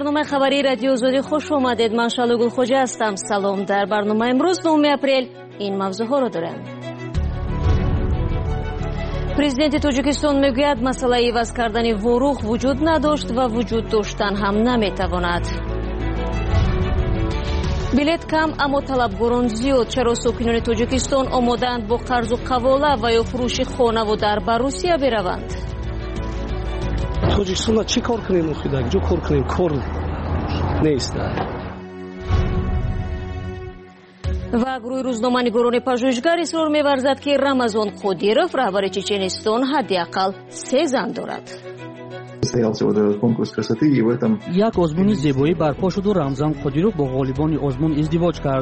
برنامه خبری رادیو آزادی خوش اومدید. من شالو گلخوجه هستم. سلام. در برنامه امروز 9 اپریل این موضوع ها رو دارم. پرزیدنت تاجیکستان میگوید مسئله عوض کردن ورق وجود نداشت و وجود داشتن هم نمیتواند. بلیت کم اما طلبگاران زیاد. چرا ساکنان تاجیکستان آمادند با قرض و قواله و یا فروش خانه و در به روسیه بروند؟ تاجیکستان چی کار کنیم خدا جو کار کنیم کار نیست. و گروه روزنامه نگاران پژوهشگر اصرار می‌ورزد که رمضان قادیروف رهبر چچنستان حداقل 3 زن دارد. یک آزمون زیبایی برپا شد و رمضان قادیروف با غالبان آزمون ازدواج کرد.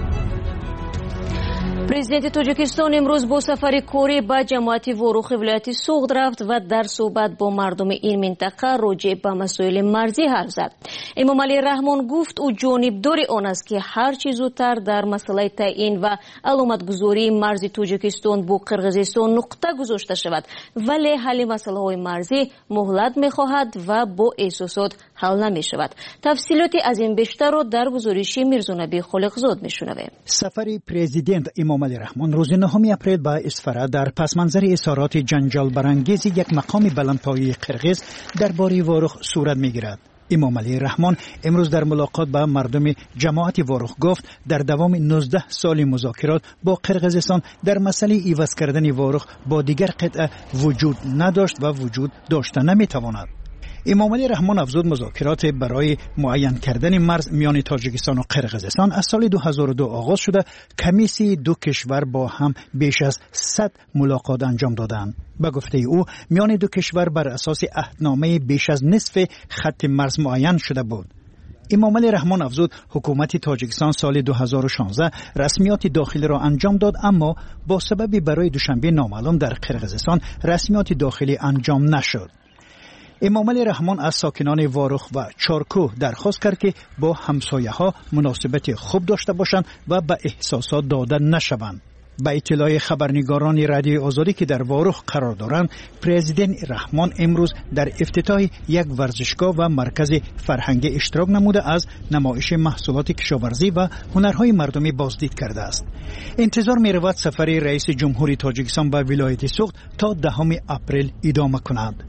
پرزیدنت تاجیکستان امروز با سفر کاری به جماعت ورق ولایت سوغد رفت و در صحبت با مردم این منطقه راجع به مسائل مرزی حرف زد. امامعلی رحمان گفت او جانبدار آن است که هر چه زودتر در مسئله تعیین و علامتگذاری مرز تاجیکستان با قرقیزستان نقطه گذاشته شود، ولی حل مسئله های مرزی مهلت می‌خواهد و با احساسات حل نمی‌شود. تفصیلاتی از این بیشتر را در گزارش میرزانبی خالقزاد می‌شنویم. سفر پرزیدنت امامعلی رحمان روز 9 اپریل به اصفهان در پس منظر اظهارات جنجال برانگیز یک مقام بلندپایه قرقیز درباره ورق صورت می‌گیرد. امامعلی رحمان امروز در ملاقات با مردم جماعت ورق گفت در دوام 19 سال مذاکرات با قرقیزستان در مسئله عوض کردن ورق با دیگر قطعه وجود نداشت و وجود داشته نمی‌تواند. امامعلی رحمان افزود مذاکرات برای معین کردن مرز میان تاجیکستان و قرقیزستان از سال 2002 آغاز شده. کمیسی دو کشور با هم بیش از 100 ملاقات انجام دادند. به گفته او میان دو کشور بر اساس عهدنامه بیش از نصف خط مرز معین شده بود. امامعلی رحمان افزود حکومت تاجیکستان سال 2016 رسمیات داخلی را انجام داد، اما با سبب برای دوشنبه نامعلوم در قرقیزستان رسمیات داخلی انجام نشد. امامعلی رحمان از ساکنان ورق و چارکوه درخواست کرد که با همسایه ها مناسبت خوب داشته باشند و به احساسات داده نشوند. به اطلاع خبرنگاران رادیو آزادی که در ورق قرار دارند، پرزیدنت رحمان امروز در افتتاح یک ورزشگاه و مرکز فرهنگی اشتراک نموده از نمایش محصولات کشاورزی و هنرهای مردمی بازدید کرده است. انتظار می رود سفر رئیس جمهوری تاجیکستان به ولایت سوغد تا 10 اپریل ادامه کند.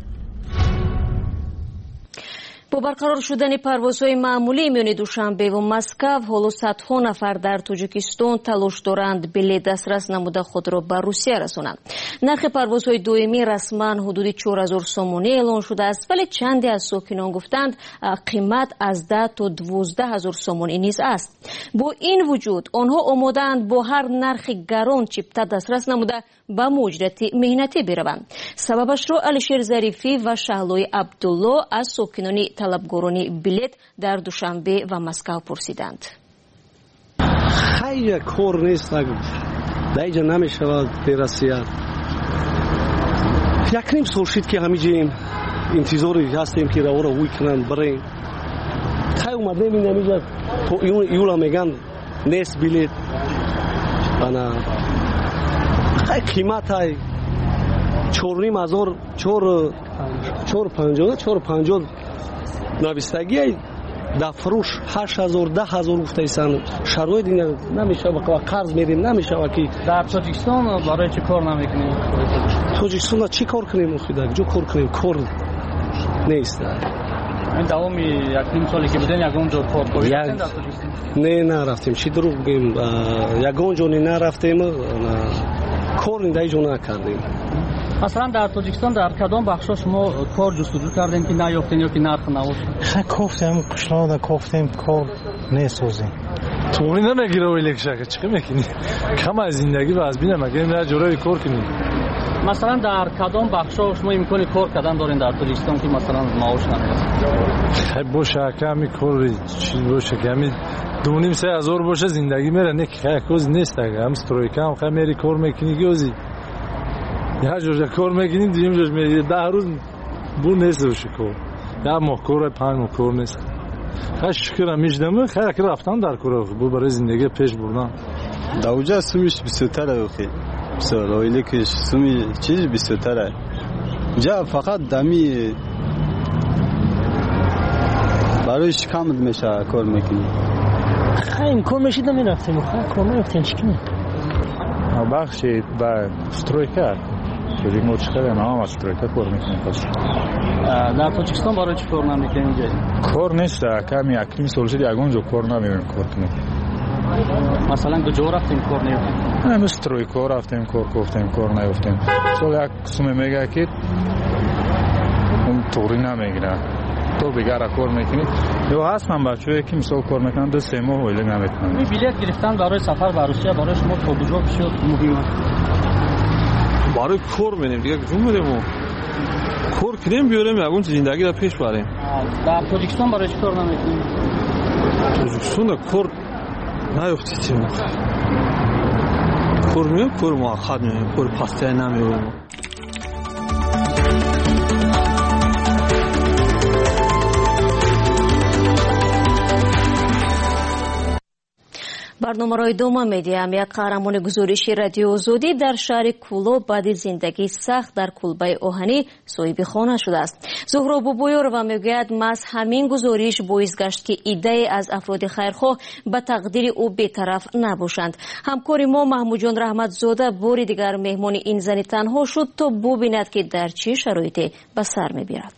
با برقرار شدن پروازهای معمولی میان دوشنبه و مسکو، حالا صدها نفر در تاجیکستان تلاش دارند بلیط دسترس نموده خود را به روسیه رسانند. نرخ پروازهای دائمی رسما حدود 4000 سومونی اعلان شده است، ولی چندی از ساکنان گفتند قیمت از 10 تا 12000 سومونی نیز است. با این وجود آنها آماده‌اند با هر نرخ گران چیپتا دسترس نموده به مهاجرت مهنتی بروند. سببش را علیشیر ظریفی و شهلوی عبدالله از ساکنان طلبگاران بلیط در دوشنبه و مسکو پرسیدند. خیلی کار نیست، دیگه نمیشود برسید. یک نیم سال شد که همینجا انتظاری هستیم که راه را وی کنن بریم. خیلی اومده نمیجا تو یولا میگن نیست بلیط. انا خیلی قیمت های 4,500 نویستگی در فروش 8000 10000 گفته ایستن. شرایط دیگه نمیشه با قرض میدیم نمیشه که در تاجیکستان برای چه کار نمیکنیم؟ تاجیکستان چی کار کنیم خدا جو کار کنیم کار نیست. این دوام یک نیم سالی که بودن یگان جا کار کردن در تاجیکستان؟ نه رفتیم. چی دروغ بگیم، یگان جا نرفتیم، کار دیگه نکردیم. مثلا در تاجیکستان در کدام بخشا شما کار جستجو کردین که نیافتین یا که نرخ نباشه؟ گفتم قشناده گفتیم کار نسازیم. توی نمیگیره ولی که چی میکنی؟ کم از زندگی و از بینه مگه نه جورایی کار کنی؟ مثلا در کدام بخشا شما امکان کار کردن دارین در تاجیکستان که مثلا معاش نمیاد؟ خب باشه کمی کاری چی باشه کمی 2,500 باشه زندگی میره نه که کوز نیست دیگه. هم استرویکا هم خیلی میری کار میکنی گوزی. یا جور کار میکنیم دیم جور میری 10 روز بو نیست روش کار. یا ماه کار 5 ماه کار نیست. خیلی شکرم میشدم خیلی که رفتم در کار بو برای زندگی پیش بردم. دوجا سومیش 23 بخیر. سال اولی که سومی چیز 23 جا فقط دمی برایش کم میشه کار میکنی خیلی کار میشید نمیرفتیم کار نمیرفتیم چیکنه بخشید با سترویکر شدی مچخره نه هم سترویکر کار میکنیم در تاجیکستان برای چی کار نمیکنیم اینجا؟ کار نیست کمی اکریم سولشید یگونجا کار نمیکنیم کار کنیم مثلا کجا رفتیم کار نیفتیم؟ نه سترویکر رفتیم کار گفتیم کار نیفتیم سال یک قسم میگه که اون طوری نمیگیره تو بگره کار میکنی یا هست من بچه که مثال کار میکنم 2-3 ماه ویلنگ نمیکنم این بلیت گرفتن برای سفر به روسیه برای شما تا کجا بسیار مهمه برای کار می‌ریم دیگه جون می‌ریم کار کنیم بیاریم یگون زندگی را پیش بریم در تاجیکستان برای چی کار نمیکنیم تاجیکستان کار نیفتیم کار می‌ریم کار موقت می‌ریم کار پسته نمی‌ریم барномарои дома медиҳам як қаҳрамони гузориши радиои озодӣ дар шаҳри куло баъди зиндагии сахт дар кулбаи оҳанӣ соҳиби хона шудааст. зуҳро бобоёрова мегӯяд маҳз ҳамин гузориш боис гашт ки иддаe аз афроди хайрхоҳ ба тақдири ӯ бетараф набошанд. ҳамкори мо маҳмудҷон раҳматзода бори дигар меҳмони ин зани танҳо шуд то бубинад ки дар чӣ шароите ба сар мебирад.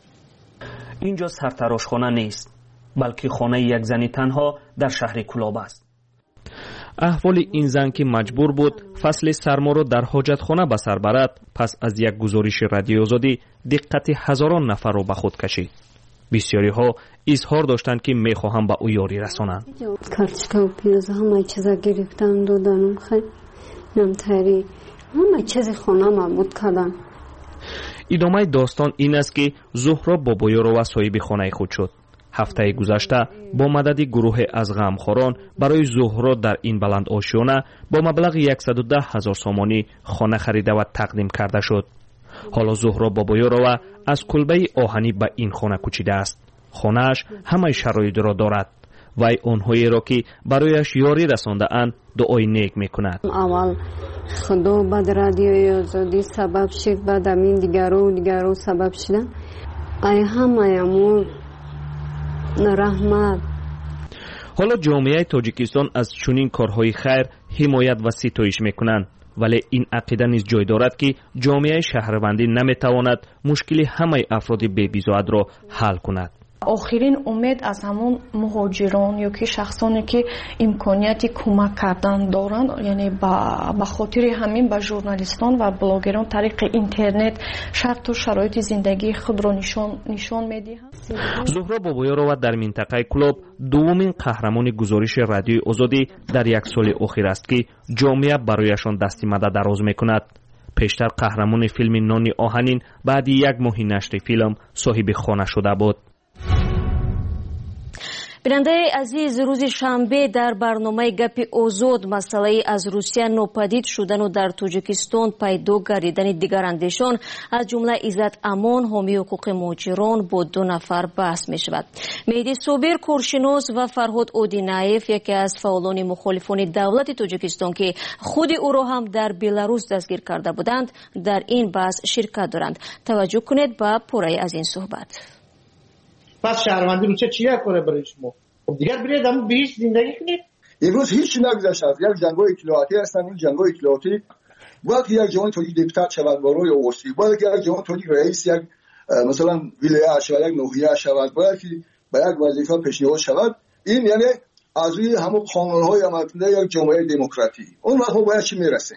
инҷо сартарошхона нест балки хонаи як зани танҳо дар шаҳри кулоб аст. аҳволи ин зан ки маҷбур буд фасли сарморо дар ҳоҷатхона ба сар барад пас аз як гузориши радиои озодӣ диққати ҳазорон нафарро ба худ кашид. бисёриҳо изҳор доштанд ки мехоҳанд ба ӯ ёрӣ расонанд. картишкаву пиёз ҳама чиза гирифтан доданам намтари ҳама чизи хонама буд кардам. идомаи достон ин аст ки зуҳро бобоёрова соҳиби хонаи худ шуд. ҳафтаи гузашта бо мадади гурӯҳе аз ғамхорон барои зуҳро дар ин баландошиёна бо маблағи 110 000 сомонӣ хона харида ва тақдим карда шуд. ҳоло зуҳро бобоёрова аз кулбаи оҳанӣ ба ин хона кӯчидааст. хонааш ҳамаи шароитро дорад. вай онҳоеро ки барояш ёрӣ расондаанд дуои нек мекунад. аввал худо баъд радиои озодӣ сабаб шид баъд амин дигару сабаб шидам ай ҳамаяму раҳмат. ҳоло ҷомеаи тоҷикистон аз чунин корҳои хайр ҳимоят ва ситоиш мекунанд, вале ин ақида низ ҷой дорад ки ҷомеаи шаҳрвандӣ наметавонад мушкили ҳамаи афроди бебизоатро ҳал кунад. охирин умед аз ҳамон муҳоҷирон ё ки шахсоне ки имконияти кӯмак кардан доранд, яъне ба хотири ҳамин ба журналистон ва блогерон тариқи интернет шарту шароити зиндагии худро нишон медиҳанд. зуҳро бобоёрова дар минтақаи кулоб дуввумин қаҳрамони гузориши радиои озодӣ дар як соли охир аст ки ҷомеа барояшон дасти мадад дароз мекунад. пештар қаҳрамони филми нони оҳанин баъди як моҳи нашри филм соҳиби хона шуда буд. бинандаи азиз, рӯзи шанбе дар барномаи гапи озод масъалаи аз русия нопадид шудану дар тоҷикистон пайдо гардидани дигарандешон аз ҷумла Иззат Амон ҳомии ҳуқуқи муҳоҷирон бо 2 нафар баҳс мешавад. Меҳди Собир коршинос ва Фарҳод Одинаев яке аз фаъолони мухолифони давлати Тоҷикистон ки худи ӯро ҳам дар Беларус дастгир карда буданд дар ин баҳс ширкат доранд. таваҷҷӯҳ кунед ба пораи аз ин суҳбат. پس شهروندی رو چیه کنه برای شما؟ خب دیگر برید همون به هیچ زندگی کنید. امروز هیچ نگذشته است. یک جنگ‌های اطلاعاتی هستن. این جنگ‌های اطلاعاتی باید یک جوان تاجیک دپوتات شود با روی اوسی، باید که یک جوان تاجیک رئیس یک مثلا ولایت شود، یک ناحیه شود، باید که به یک وظیفه پیشنهاد شود. این یعنی از روی همون قانون‌های عمل کننده یک جامعه دموکراتی. اون وقت ما باید چی میرسیم؟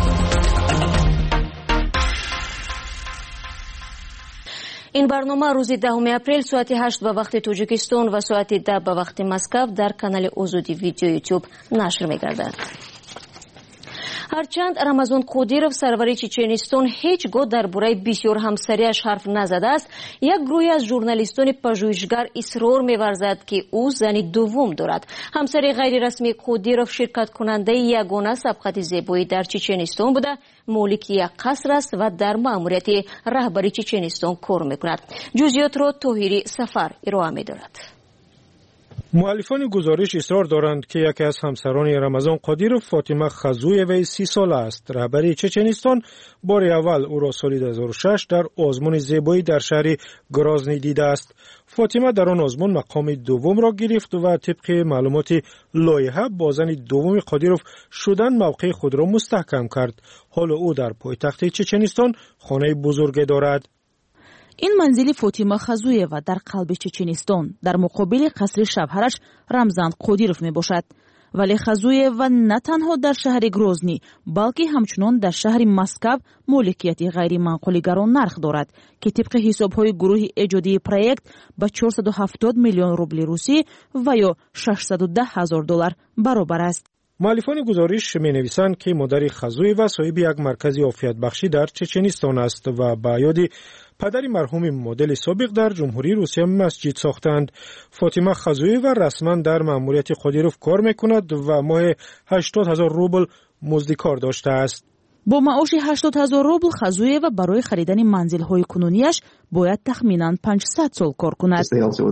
ин барнома рӯзи 10 апрел соати 8 ба вақти Тоҷикистон ва соати 10 ба вақти Москав дар канали Озодӣ видео YouTube нашр мегардад. ҳарчанд Рамазон Қодиров сарвари Чеченистон ҳеҷ гоҳ дар бораи бисёр ҳамсариаш ҳарф назадааст, як гурӯҳи аз журналистони пажӯҳишгар исрор меварзад ки ӯ зани дуввум дорад. ҳамсари ғайрирасмии Қодиров ширкаткунандаи ягона сабқати зебоӣ дар Чеченистон буда молики як қаср аст ва дар маъмурияти раҳбари Чеченистон кор мекунад. ҷузъиётро Тоҳири Сафар ироа медорад. مؤلفان گزارش اصرار دارند که یکی از همسران رمضان قادیروف فاطمه خزویوی 30 ساله است. رهبر چچنستان بار اول او را سال 2006 در آزمون زیبایی در شهر گرازنی دیده است. فاطمه در آن آزمون مقام دوم را گرفت و طبق معلومات لایحه با زن دوم قادیروف شدن موقع خود را مستحکم کرد. حالا او در پایتخت چچنستان خانه بزرگ دارد. این منزل فاطمه خزویوه در قلب چچنستان در مقابل قصر شوهرش رمزان قادیروف می باشد. ولی خزویوه نه تنها در شهر گروزنی بلکه همچنان در شهر مسکو مالکیت غیر منقولگران نرخ دارد که طبق حسابهای گروه ایجادی پروژه به 470 میلیون روبل روسی و یا $610,000 برابر است. مؤلفان گزارش می نویسند که مادر خزویوه صاحب یک مرکز عافیت بخشی در چچنستان است و به یاد پدر مرحوم مدل سابق در جمهوری روسیه مسجد ساختند. فاطمه خزویوه رسما در مأموریت قادیروف کار میکند و ماه 80,000 روبل مزد کار داشته است. با معاش 80,000 روبل خزویوه برای خریدن منزل‌های کنونیش باید تخمیناً 500 سال کار کند.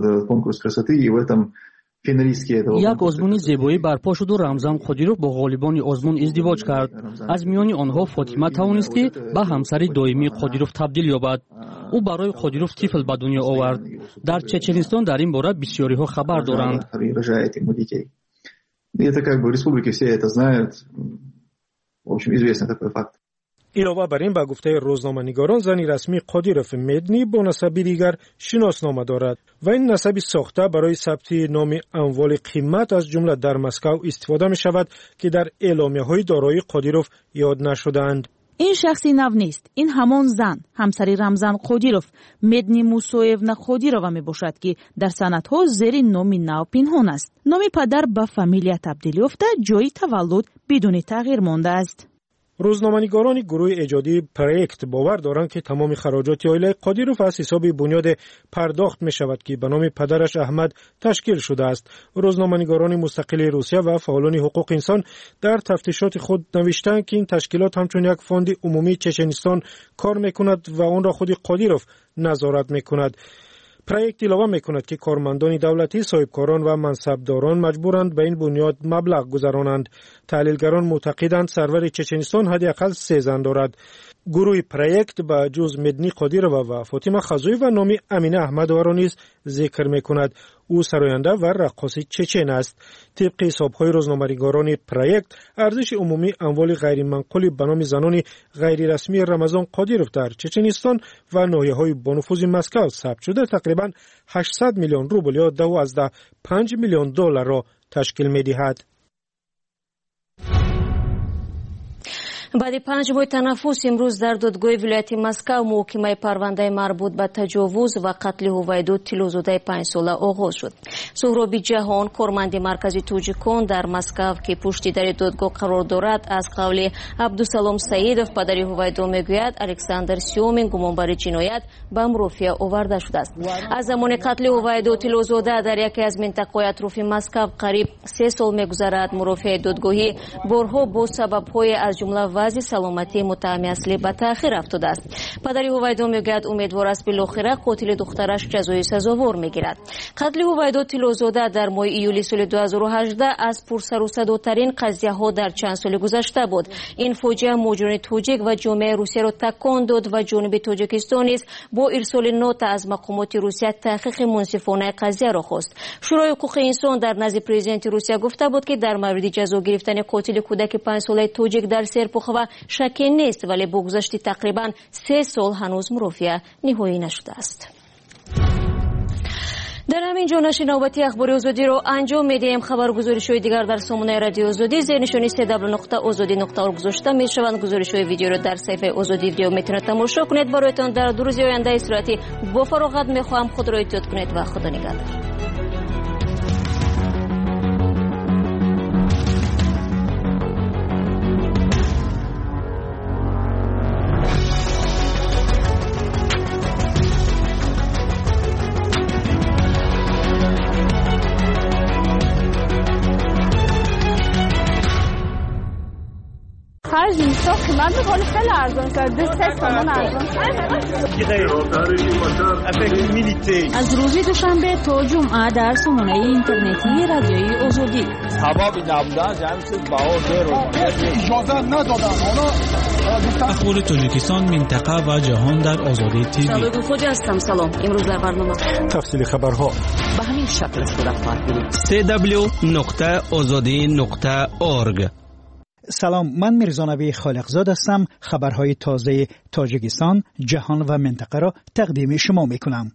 یک آزمون زیبایی برپا شد و رمزان قادیروف با غالبان آزمون ازدواج کرد. از میان آنها فاطمه توانست که به همسر دائمی قادیروف تبدیل یابد. او برای قادیروف طفل به دنیا آورد. در چچنستان در این باره بسیاری ها خبر دارند. علاوه بر این به گفته روزنامه‌نگاران زن رسمی قادیروف مدنی با نسبی دیگر شناسنامه دارد و این نسبی ساخته برای ثبت نام اموال قیمت از جمله در مسکو استفاده می شود که در اعلامیه‌های دارایی قادیروف یاد نشده‌اند. این شخصی نو نیست. این همان زن همسری رمزان قادیروف مدنی موسویونا قادیرووا می باشد که در سندها زیر نام نو پنهان است. نام پدر به فامیلیا تبدیل یافته، جای تولد بدون تغییر مانده است. روزنامه‌نگاران گروه ایجادی پروژه باور دارند که تمام خراجات عائله قادیروف از حساب بنیاد پرداخت می شود که به نام پدرش احمد تشکیل شده است. روزنامه‌نگاران مستقل روسیه و فعالان حقوق انسان در تفتیشات خود نوشتند که این تشکیلات همچون یک فاند عمومی چچنستان کار می‌کند و آن را خود قادیروف نظارت می‌کند. پروژه علاوه می‌کند که کارمندان دولتی، صاحبکاران و منصبداران مجبورند به این بنیاد مبلغ گذرانند. تحلیلگران معتقدند سرور چچنستان حداقل 3 زن دارد. گروه پروژه به جز مدنی قادیرووا و فاطمه خزویوه و نام امینه احمدووا را نیز ذکر می‌کند. او سراینده و رقاص چچن است. طبق حساب‌های روزنامه‌نگاران پروژه ارزش عمومی اموال غیر منقول به نام زنان غیر رسمی رمضان قادیروف در چچنستان و ناحیه‌های با نفوذ مسکو ثبت شده تقریباً 800 میلیون روبل یا 12.5 میلیون دلار را تشکیل می‌دهد. баъди 5 моҳи танаффус имрӯз дар додгоҳи вилояти Москав муҳокимаи парвандаи марбут ба таҷовуз ва қатли ҳувайдуд тиллозодаи 5 сола оғоз шуд. суҳроби ҷаҳон, корманди маркази тоҷикон дар Москав ки пушти дари додгоҳ қарор дорад, аз қавли Абдусалом Саидов падари ҳувайдо мегӯяд Александр Сёмин гумонбари ҷиноят ба мурофиа оварда шудааст. аз замони қатли ҳувайдо тиллозода дар яке аз минтақаҳои атрофи Москав қариб 3 сол мегузарад. мурофиаи додгоҳӣ борҳо бо сабабҳое аз ҷумла вазъи саломатии муттаҳами аслӣ ба таъхир афтодааст. падари ҳувайдо мегӯяд умедвор аст билохира қотили духтараш ҷазои сазовор мегирад. қатли ҳувайдо тиллозода дар моҳи июли соли 2018 аз пурсарусадотарин қазияҳо дар чанд соли гузашта буд. ин фоҷиа муҳоҷирони тоҷик ва ҷомеаи русияро такон дод ва ҷониби тоҷикистон низ бо ирсоли нота аз мақомоти русия таҳқиқи мунсифонаи қазияро хост. шӯрои ҳуқуқи инсон дар назди президенти русия гуфта буд ки дар мавриди ҷазо гирифтани қотили кӯдаки 5 солаи тоҷик дар серпухова шакке нест, вале бо гузашти тақрибан 3 сол ҳанӯз мурофиа ниҳоӣ нашудааст. дар ҳамин ҷо нашри навбати ахбори озодиро анҷом медиҳем. хабаргузоришҳои дигар дар сомонаи радиои озодӣ зернишони www.ozodi.org гузошта мешаванд. гузоришҳои видеоро дар саҳифаи озоди видео метавонед тамошо кунед. бароятон дар 2 рӯзи оянда истироҳати бо фароғат мехоҳам. худро эҳтиёт кунед ва худо нигаҳдор. خرج نیست، قیمت میکنه خیلی ارزان شده، 3 تومن ارزان شده. از روز دوشنبه تا جمعه در سامانه اینترنتی رادیوی آزادی. سبب نبودن جمعیت بهار اجازه ندادن. اخبار تاجیکستان، منطقه و جهان در آزادی تیوی. سلام خوجا هستم. سلام. امروز در برنامه تفصیل خبرها به همین شکل صورت خواهد گرفت. www.azadi.org. سلام، من میرزا نبی خالقزاد هستم. خبرهای تازه تاجیکستان، جهان و منطقه را تقدیم شما میکنم.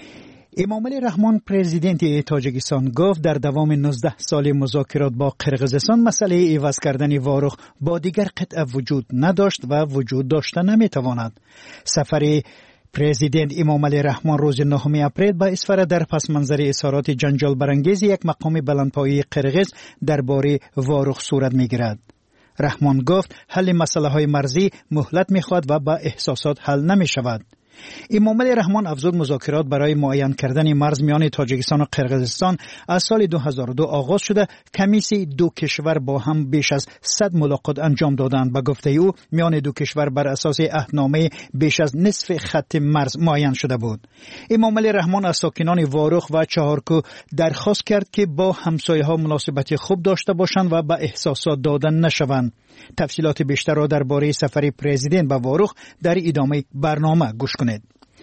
امامعلی رحمان پرزیدنت تاجیکستان گفت در دوام 19 سال مذاکرات با قرقیزستان مسئله عوض کردن واروخ با دیگر قطعه وجود نداشت و وجود داشته نمیتواند. سفر پرزیدنت امامعلی رحمان روز 9 اپریل به اسفر در پس منظر اظهارات جنجال برانگیز یک مقام بلندپایه قرقیز درباره واروخ صورت میگیرد. رحمان گفت حل مسئله های مرزی مهلت میخواد و با احساسات حل نمی شود. امامعلی رحمان افزود مذاکرات برای معین کردن مرز میان تاجیکستان و قرقیزستان از سال 2002 آغاز شده. کمیسی دو کشور با هم بیش از 100 ملاقات انجام دادند. به گفته او میان دو کشور بر اساس عهدنامه بیش از نصف خط مرز معین شده بود. امامعلی رحمان از ساکنان واروخ و چهارکو درخواست کرد که با همسایه ها مناسبت خوب داشته باشند و به احساسات دادن نشوند. تفصیلات بیشتر را درباره سفر پرزیدنت به واروخ در ادامه برنامه گوش کنید.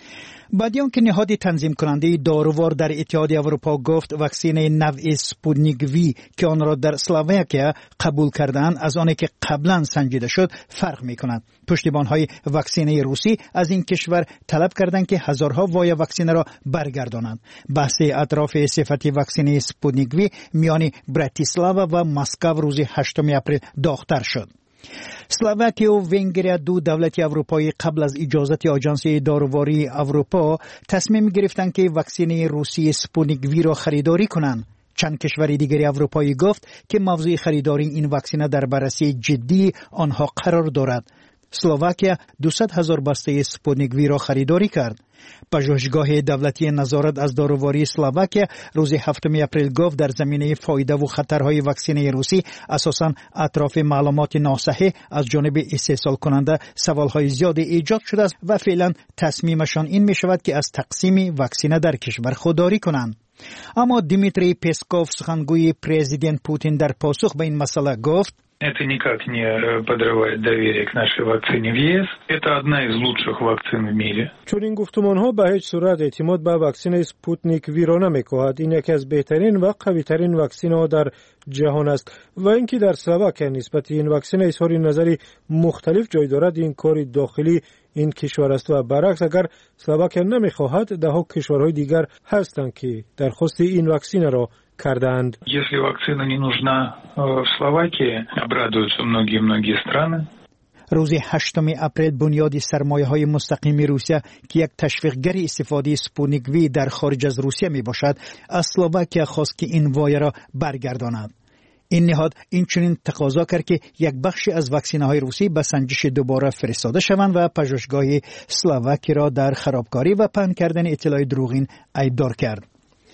بعد آنکه نهاد تنظیم کننده دارووار در اتحادیه اروپا گفت واکسن نوع سپوتنیک وی که آن را در اسلواکیا قبول کردند از آنی که قبلا سنجیده شد فرق می‌کند. پشتیبان‌های واکسن روسی از این کشور طلب کردند که هزارها وای واکسن را برگردانند. بحث اطراف صفت واکسن سپوتنیک وی میان براتیسلاوا و مسکو روز 8 اپریل داغ‌تر شد. اسلواکیا و ونگریا دو دولت اروپایی قبل از اجازت آژانس داروواری اروپا تصمیم گرفتند که واکسن روسی سپوتنیک وی را خریداری کنند. چند کشور دیگری اروپایی گفت که موضوع خریداری این واکسن در بررسی جدی آنها قرار دارد. اسلواکیا 200,000 بسته سپوتنیک وی را خریداری کرد. پژوهشگاه دولتی نظارت از داروواری اسلواکیا روز 7 اپریل گفت در زمینه فایده و خطرهای واکسن روسی اساساً اطراف معلومات ناصحیح از جانب استحصال کننده سوالهای زیادی ایجاد شده است و فعلا تصمیمشان این می شود که از تقسیم واکسن در کشور خودداری کنند. اما دیمیتری پسکوف سخنگوی پرزیدنت پوتین در پاسخ به این مسئله گفت Это никак не подрывает доверие к нашей вакцине в ЕС. Это одна из лучших вакцин в мире. چون این گفتمان‌ها به هیچ صورت اعتماد به واکسن سپوتنیک وی را نمی‌کاهد. این یکی از بهترین و قوی‌ترین واکسن‌ها در جهان است و اینکه در اسلواکیا نسبت این واکسن اظهار نظری مختلف جای دارد این کار داخلی این کشور است و برعکس اگر اسلواکیا نمی‌خواهد ده‌ها کشورهای دیگر هستند که درخواست این واکسن را کردند. Если вакцина не нужна в Словакии, обрадуются многие страны. روز 8 اپریل بنیاد سرمایه‌های مستقیم روسیه که یک تشویقگر استفاده سپوتنیک وی در خارج از روسیه می باشد، از اسلواکیا خواست که این وای را برگرداند. این نهاد این چنین تقاضا کرد که یک بخشی از واکسن‌های روسی به سنجش دوباره فرستاده شوند و پژوهشگاه اسلواکی را در خرابکاری و پهن کردن اطلاع دروغین ایبدار کرد.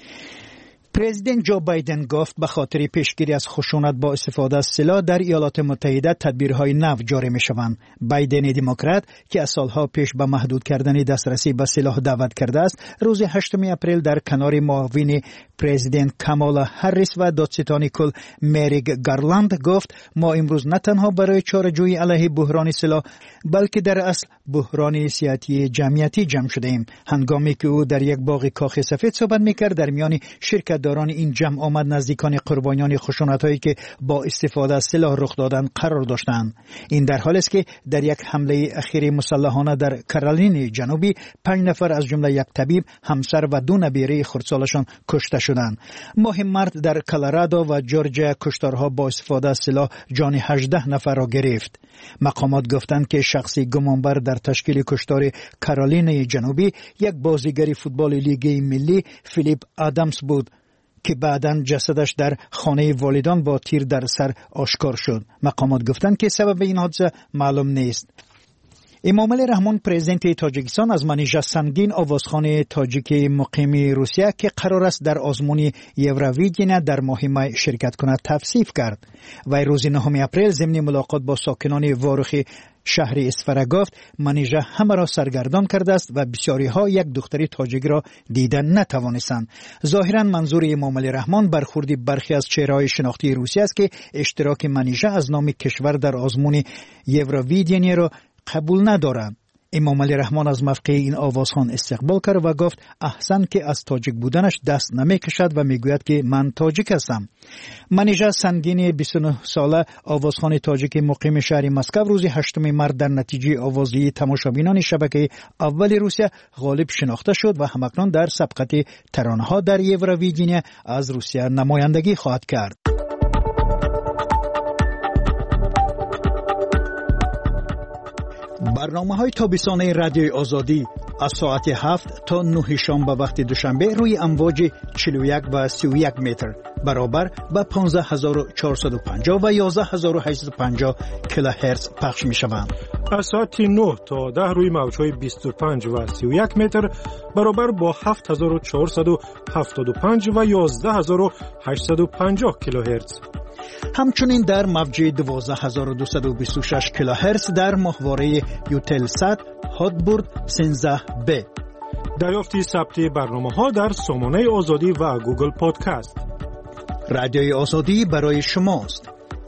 پرزیدنت جو بایدن گفت به خاطر پیشگیری از خشونت با استفاده از سلاح در ایالات متحده تدبیرهای نو جاری می شوند. بایدن دموکرات که از سالها پیش به محدود کردن دسترسی به سلاح دعوت کرده است، روز 8 اپریل در کنار معاون پرزیدنت کامالا هریس و دادستان کل مریک گارلند گفت ما امروز نه تنها برای چاره‌جویی علیه بحران سلاح بلکه در اصل بحران سیاسی جمعیتی جمع شده ایم. هنگامی که او در یک باغ کاخ سفید صحبت میکرد در میان شرکتداران این جمع آمد نزدیکان قربانیان خشونت‌هایی که با استفاده از سلاح رخ دادند قرار داشتند. این در حالی است که در یک حمله اخیر مسلحانه در کارولین جنوبی 5 نفر از جمله یک طبیب، همسر و 2 نبیره خردسالشان کشته شدند. ماه مارت در کلرادو و جورجیا کشتارها با استفاده از سلاح جان 18 نفر را گرفت. مقامات گفتند که شخصی گمانبر در تشکیل کشتار کارولین جنوبی یک بازیگر فوتبال لیگ ملی فیلیپ آدامز بود که بعداً جسدش در خانه والدان با تیر در سر آشکار شد. مقامات گفتند که سبب این حادثه معلوم نیست. امامعلی رحمان پرزیدنت تاجیکستان از منیژه سنگین آوازخوان تاجیک مقیم روسیه که قرار است در آزمون یورویدین در ماه می شرکت کند توصیف کرد. و روز 9 اپریل ضمن ملاقات با ساکنان واروخ شهر اسفره گفت منیژه همه را سرگردان کرده است و بسیاری ها یک دختری تاجیک را دیدن نتوانستند. ظاهرا منظور امامعلی رحمان برخورد برخی از چهره‌های شناختی روسیه است که اشتراک منیژه از نام کشور در آزمون یورویدین را قبول ندارند. امامعلی رحمان از موقع این آوازخوان استقبال کرد و گفت احسن که از تاجیک بودنش دست نمی کشد و می گوید که من تاجیک هستم. منیژه سنگین 29 ساله آوازخوان تاجیک مقیم شهر مسکو روز 8 مارس در نتیجه آوازی تماشابینان شبکه اول روسیه غالب شناخته شد و همکنون در سبقت ترانه‌ها در یورویدین از روسیه نمایندگی خواهد کرد. برنامه‌های تابستانه رادیوی آزادی از ساعت 7 تا 9 شنبه وقت دوشنبه روی امواج 41 و 31 متر برابر با 15450 و 11850 کیلوهرتز پخش می‌شوند. از ساعت 9 تا 10 روی موج‌های 25 و 31 متر برابر با 7475 و 11850 کیلوهرتز. همچنین در موج 12226 کیلوهرتز در ماهواره یوتلسات هاتبورد 13B. دریافت ثبت برنامه‌ها در سامانه آزادی و گوگل پادکست. رادیوی آزادی برای شماست.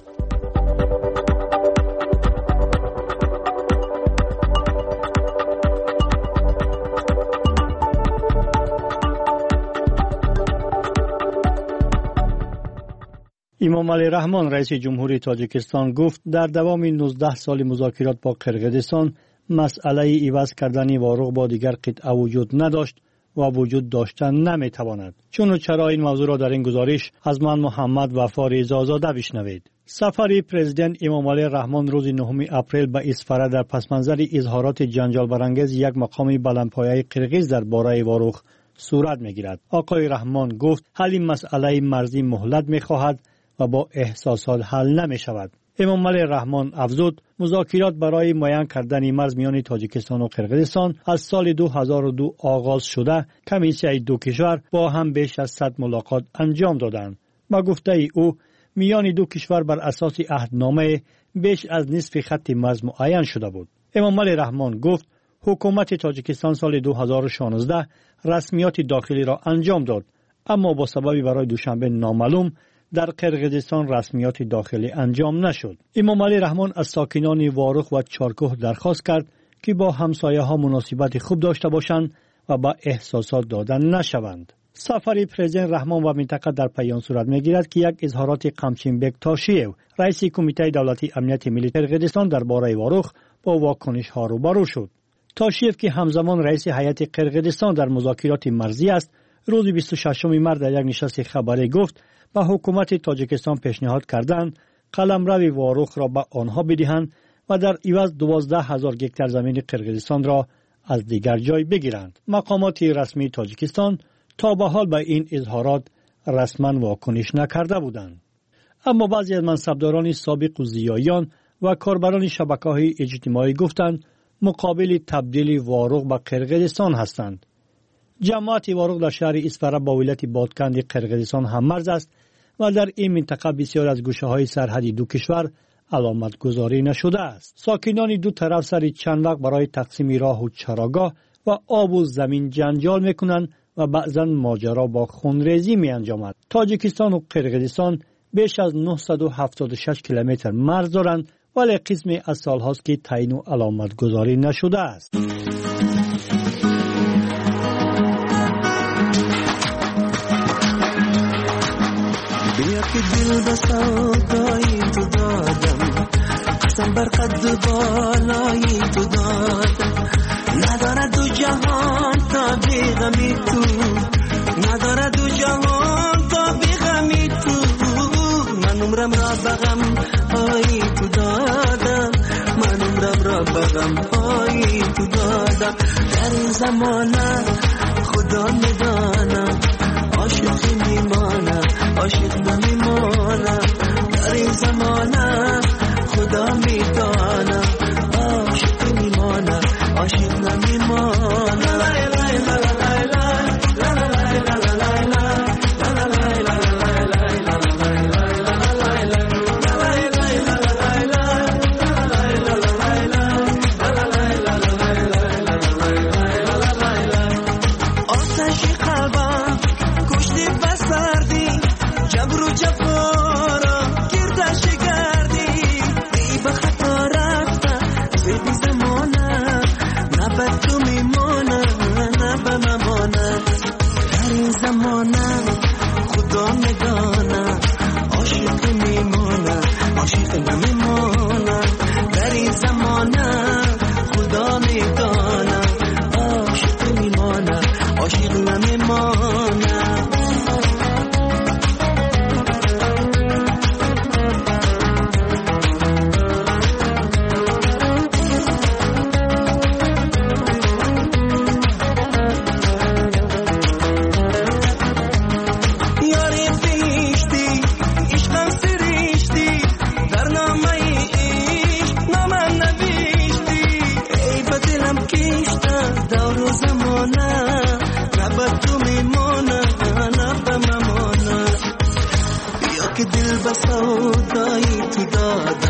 امامعلی رحمان رئیس جمهوری تاجیکستان گفت در دوام 19 سال مذاکرات با قرقیزستان مسئله عوض کردن واروق با دیگر قطعه وجود نداشت و وجود داشتن نمیتواند. چون چرا این موضوع را در این گزارش از من محمد وفا رضازاده بشنوید. سفر پرزیدنت امامعلی رحمان روز 9 اپریل به اسفره در پسمنظر اظهارات جنجال برانگیز یک مقام بلندپایه قرقیز در باره واروق صورت میگیرد. آقای رحمان گفت حل این مسئله مرزی مهلت میخواهد و با احساسات حل نمی شود. امامعلی رحمان افزود مذاکرات برای معین کردن مرز میان تاجیکستان و قرقیزستان از سال 2002 آغاز شده کمیسیون دو کشور با هم بیش از 100 ملاقات انجام دادند. با گفته او میان دو کشور بر اساس عهدنامه بیش از نصف خط مرز معین شده بود. امامعلی رحمان گفت حکومت تاجیکستان سال 2016 رسمیات داخلی را انجام داد، اما با سببی برای دوشنبه نامعلوم در قرقیزستان رسمیات داخلی انجام نشد. امامعلی رحمان از ساکنان واروق و چارکوه درخواست کرد که با همسایه ها مناسبت خوب داشته باشند و با احساسات دادن نشوند. سفر پرزیدنت رحمان و منطقه در پیان صورت میگیرد که یک اظهارات قمچینبک تاشیو رئیس کمیته دولتی امنیت ملی قرقیزستان درباره واروق با واکنش ها روبرو شد. تاشیف که همزمان رئیس هیئت قرقیزستان در مذاکرات مرزی است، روز 26 مارس در یک نشست خبری گفت به حکومت تاجیکستان پیشنهاد کردند قلمرو واروق را به آنها بدهند و در عوض 12,000 گکتار زمین قرقیزستان را از دیگر جای بگیرند. مقامات رسمی تاجیکستان تا به حال به این اظهارات رسما واکنش نکرده بودند. اما بعضی از منصبداران سابق و زیایان و کاربران شبکه‌های اجتماعی گفتند مقابل تبدیل واروق به قرقیزستان هستند. جماعت واروق در شهر اسفره با ولایت بادکند قرقیزستان هم مرز است و در این منطقه بسیار از گوشه‌های سرحدی دو کشور علامت گذاری نشده است. ساکنان دو طرف سر چند وقت برای تقسیم راه و چراگاه و آب و زمین جنجال میکنند و بعضا ماجرا با خونریزی می انجامد. تاجیکستان و قرقیزستان بیش از 976 کیلومتر مرز دارند، ولی قسمی از سالهاست که تعیین و علامت گذاری نشده است. بیا که دل به سودای تو دادم، قسم بر قد بالای تو دادم، نداره دو جهان تا بیغمی تو، نداره دو جهان تا بیغمی تو، من عمرم را بغم های تو دادم، من عمرم را بغم های تو دادم، در این زمانه خدا میدانم عاشقی میمانم، عاشق نمیمانم، در این زمانه خدا میدانم عاشق میمانم.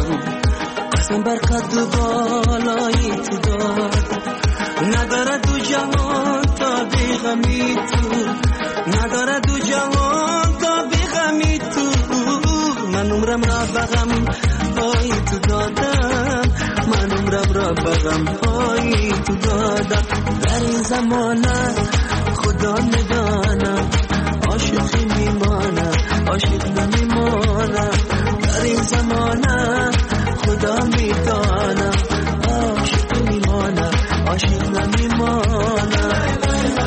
قسم بر قد بالای تو دادم نداره دو جهان تا بیغمی تو نداره دو جهان تا بیغمی تو من عمرم را بغم پای تو دادم من عمرم را بغم پای تو دادم در این زمانه خدا ندانم عاشقی میمانم عاشق نمیمانم در این زمانه خدا میدانم عاشق میمانم عاشق نمیمانم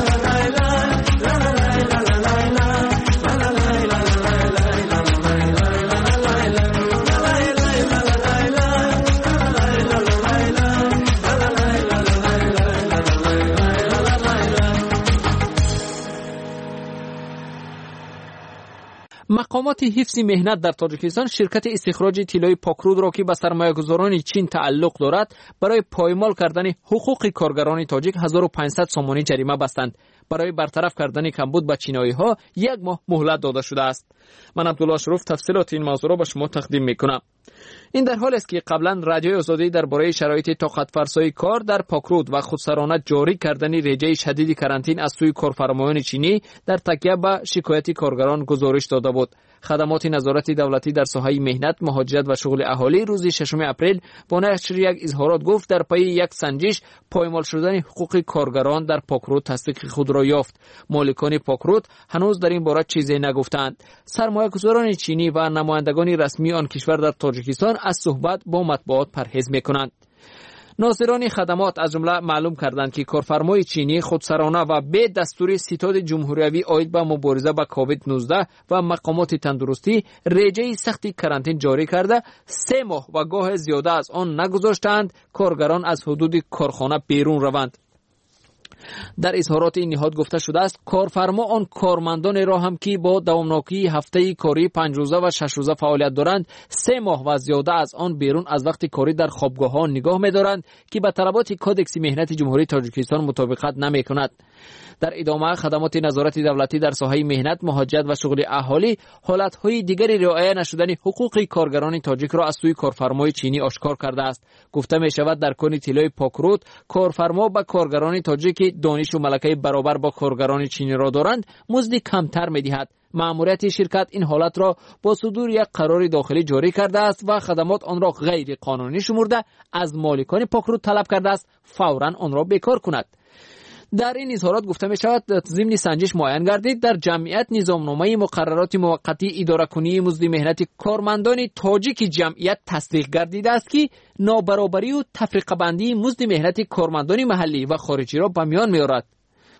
مقامات حفظ مهنت در تاجیکستان شرکت استخراج طلای پاکرود را که به سرمایه‌گذاران چین تعلق دارد برای پایمال کردن حقوق کارگران تاجیک 1500 سومانی جریمه بستند. برای برطرف کردن کمبود به چینایی‌ها 1 ماه مهلت داده شده است. من عبدالله شروف تفصیلات این موضوع را به شما تقدیم می‌کنم. این در حالی است که قبلا رادیوی آزادی درباره شرایط طاقت فرسای کار در پاکرود و خودسرانه جاری کردن رژه شدید کرانتین از سوی کارفرمایان چینی در تکیه به شکایت کارگران گزارش داده بود. خدمات نظارت دولتی در ساحه مهنت، مهاجرت و شغل اهالی روز 6 اپریل با نشر یک اظهارات گفت در پی یک سنجش پایمال شدن حقوق کارگران در پاکرود تصدیق خود را یافت. مالکان پاکرود هنوز در این باره چیزی نگفتند. سرمایه‌گذاران چینی و نمایندگان رسمی آن کشور در تاجیکستان از صحبت با مطبوعات پرهیز می‌کنند. ناظران خدمات از جمله معلوم کردند که کارفرمای چینی خودسرانه و به دستور ستاد جمهوریوی عاید به مبارزه با کووید 19 و مقامات تندرستی رژه سختی کرانتین جاری کرده 3 ماه و گاه زیاده از آن نگذاشتند کارگران از حدود کارخانه بیرون روند. در اظهارات این نهاد گفته شده است کارفرما آن کارمندان را هم که با دوامناکی هفته کاری 5 روزه و 6 روزه فعالیت دارند 3 ماه و زیاده از آن بیرون از وقت کاری در خوابگاه‌ها نگاه می‌دارند که به طلبات کدکس مهنت جمهوری تاجیکستان مطابقت نمی‌کند. در ادامه خدمات نظارت دولتی در ساحه مهنت، مهاجرت و شغل اهالی حالت‌های دیگری رعایت نشدن حقوق کارگران تاجیک را از سوی کارفرمای چینی آشکار کرده است. گفته می‌شود در کن طلای پاکرود کارفرما با کارگران تاجیک دانش و ملکه برابر با کارگران چینی را دارند مزد کمتر می‌دهد. مأموریت شرکت این حالت را با صدور یک قرار داخلی جاری کرده است و خدمات آن را غیر قانونی شمرده از مالکان پاکرود طلب کرده است فوراً آن را بیکار کند. در این اظهارات گفته می شود ضمن سنجش معین گردید در جمعیت نظامنامه مقررات موقتی اداره کنی مزد مهنت کارمندان تاجیک جمعیت تصدیق گردیده است که نابرابری و تفریقه بندی مزد مهنت کارمندان محلی و خارجی را به میان می آورد.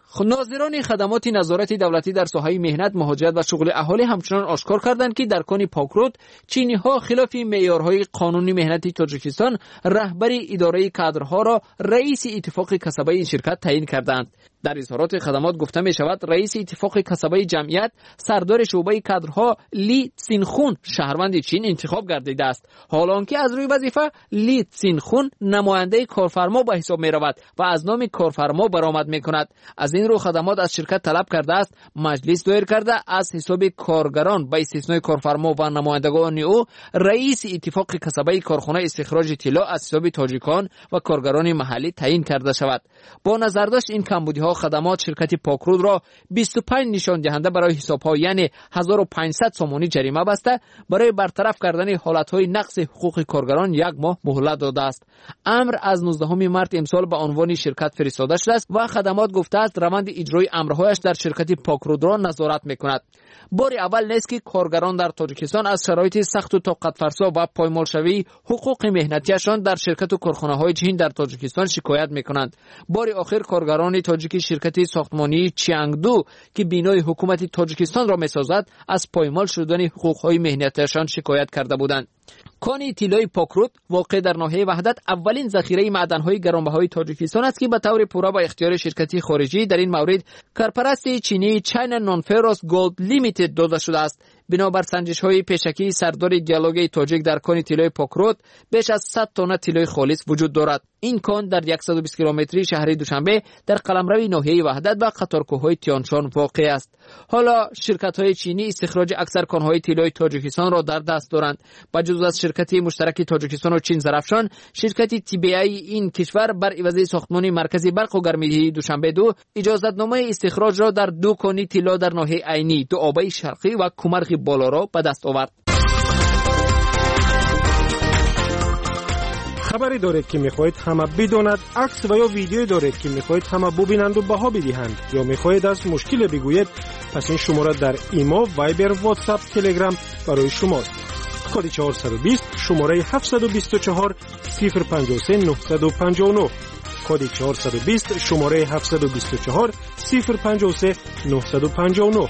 ناظران خدمات نظارت دولتی در ساحه مهنت، مهاجرت و شغل اهالی همچنان آشکار کردند که در کان پاکرود چینی‌ها خلاف معیارهای قانونی مهنتی تاجیکستان رهبر اداره کادرها را رئیس اتفاق کسبه این شرکت تعیین کردند. در اظهارات خدمات گفته می شود رئیس اتفاق کسبه جمعیت سردار شعبه کادرها لی تسینخون شهروند چین انتخاب گردیده است، حالانکه از روی وظیفه لی تسینخون نماینده کارفرما به حساب می رود و از نام کارفرما برآمد می کند. از این رو خدمات از شرکت طلب کرده است مجلس دایر کرده از حساب کارگران به استثنای کارفرما و نمایندگان او رئیس اتفاق کسبه کارخانه استخراج طلا از حساب تاجیکان و کارگران محلی تعیین کرده شود. با نظر داشت این کمبودی‌ها خدمات شرکت پاکرود را 25 نشان دهنده برای حساب‌ها یعنی 1500 سومانی جریمه بسته برای برطرف کردن حالت‌های نقص حقوق کارگران 1 ماه مهلت داده است. امر از 19 مارس امسال به عنوان شرکت فرستاده شده است و خدمات گفته است روند اجرای امرهایش در شرکت پاکرود را نظارت می‌کند. بار اول نیست که کارگران در تاجیکستان از شرایط سخت و طاقت فرسا و پایمال شوی حقوق مهنتیشان در شرکت و کارخانه‌های چین در تاجیکستان شکایت می‌کنند. بار آخر کارگران تاجیک شرکت ساختمانی چیانگدو که بینای حکومت تاجیکستان را می‌سازد از پایمال شدن حقوق‌های مهنتیشان شکایت کرده بودند. کان طلای پاکرود واقع در ناحیه وحدت اولین ذخیره معدن‌های گرانبهای تاجیکستان است که به طور پورا با اختیار شرکتی خارجی در این مورد کارپرست چینی چاینا نون فرس گولد لیمیتد داده شده است. بنابر سنجش‌های پیشکی سردار گیالوگی تاجیک در کان طلای پاکرود بیش از 100 تن طلای خالص وجود دارد. این کان در 120 کیلومتری شهر دوشنبه در قلمرو ناحیه وحدت و قطارکوه‌های تیانشان واقع است. حالا شرکت‌های چینی استخراج اکثر کان‌های طلای تاجیکستان را در دست دارند. بجز از شرکت مشترک تاجیکستان و چین زرافشان، شرکت TBI این کشور بر عوض ساختمان مرکزی برق و گرمایی دوشنبه 2 اجازتنامه استخراج را در 2 کان طلا در ناحیه عینی، دوآبه شرقی و کومرغ بالا را به دست آورد. خبری دارید که میخواهید همه بداند، عکس و یا ویدیویی دارید که میخواهید همه ببینند و بها بدهند، یا میخواهید از مشکل بگویید، پس این شماره در ایما، وایبر، واتساپ، تلگرام برای شماست. کد 420 شماره 724 053 959. کد 420 شماره 724 053 959.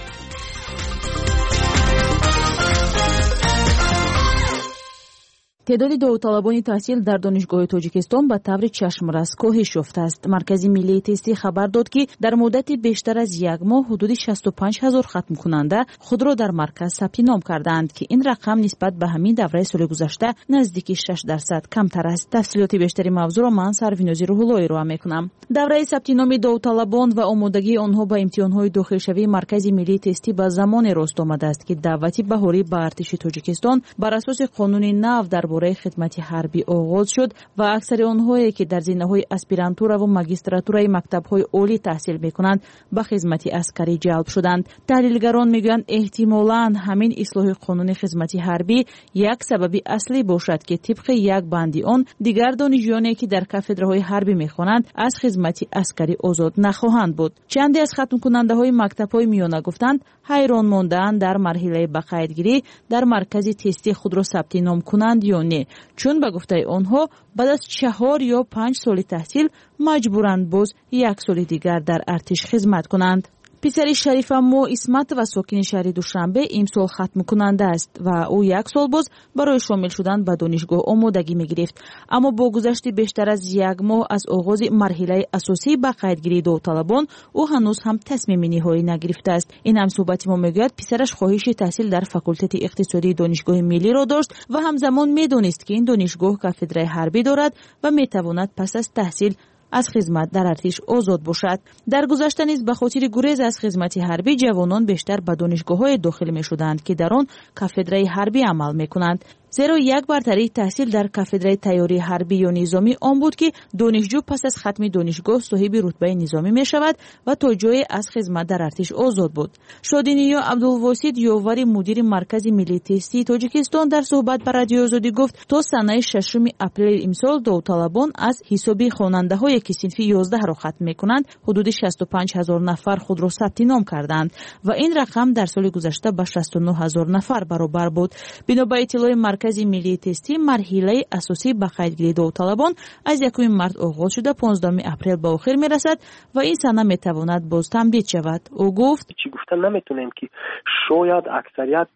تعداد داوطلبان تحصیل در دانشگاه تاجیکستان به طور چشم‌رس کاهش یافته است. مرکز ملی تستی خبر داد که در مدت بیشتر از یک ماه حدود 65,000 ختم کننده خود را در مرکز ثبت نام کردند که این رقم نسبت به همین دوره سال گذشته نزدیک 6% کمتر است. تفصیلات بیشتری موضوع را من سروینازی روح‌اللهی ارائه می‌کنم. دوره ثبت نام داوطلبان و آمادگی آنها به امتحان‌های داخلشوی مرکز ملی تستی به زمان راست آمده است که دعوت بهاری به ارتش تاجیکستان بر اساس قانون نو در خدمت حربی آغاز شد و اکثر آنهایی که در زمینه‌های اسپیرانتورا و ماگیستراتورای مکتب‌های عالی تحصیل می‌کنند به خدمت عسکری جلب شدند. تحلیلگران می‌گویند احتمالاً همین اصلاح قانون خدمت حربی یک سبب اصلی باشد که طبق یک بندی آن دیگر دانشجویانی که در کاتدرهای حربی می‌خوانند از خدمت عسکری آزاد نخواهند بود. چندی از ختم کننده‌های مکتب‌های میانه گفتند حیران مانده‌اند در مرحله بقایتگیری در مرکز تستی خود را ثبت نام کنند یا نه، چون به گفته آنها بعد از 4 یا 5 سال تحصیل مجبورند باز 1 سال دیگر در ارتش خدمت کنند. پسر شریف مو اسمت و ساکن شهر دوشنبه امسال ختم کننده است و او 1 سال باز برای شامل شدن به دانشگاه آمادگی می‌گرفت. اما با گذشت بیشتر از 1 ماه از آغاز مرحله اساسی به قیدگیری داوطلبان او هنوز هم تصمیم نهایی نگرفته است. این هم صحبت ما میگوید پسرش خواهش تحصیل در فاکولته اقتصادی دانشگاه ملی را داشت و همزمان میدانست که این دانشگاه کاتدرای حربی دارد و میتواند پس از تحصیل از خدمت در ارتش آزاد باشد. در گذشته نیز به خاطر گریز از خدمت حربی جوانان بیشتر به دانشگاه‌های داخل می‌شدند که در آن کاتدرای حربی عمل می‌کنند. زیرا یک برتری تحصیل در کاتدرای تیاری حربی یا نظامی آن بود که دانشجو پس از ختم دانشگاه صاحب رتبه نظامی می شود و تا جای از خدمت در ارتش آزاد بود. شادینیا عبدالواسید یاور مدیر مرکز ملی تستی تاجیکستان در صحبت با رادیو آزادی گفت تا سنه 6 اپریل امسال داوطلبان از حساب خواننده‌هایی که صنف 11 را ختم می‌کنند حدود 65,000 نفر خود را ثبت نام کردند و این رقم در سال گذشته به 69,000 نفر برابر بود. بنا به اطلاع مرکز ملی تستی مرحله اساسی به قیدگیری داوطلبان از 1 مارس آغاز شده 15 اپریل به آخر میرسد و این سنه میتواند باز تمدید شود. او گفت چی گفتن نمیتونیم که شاید اکثریت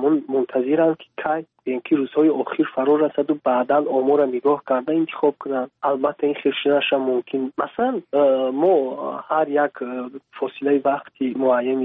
منتظرند که اینکه روزهای آخر فرا رسد و بعدا آمار را نگاه کرده انتخاب کنند. البته این خیرشنش هم ممکن. مثلا ما هر یک فاصله وقتی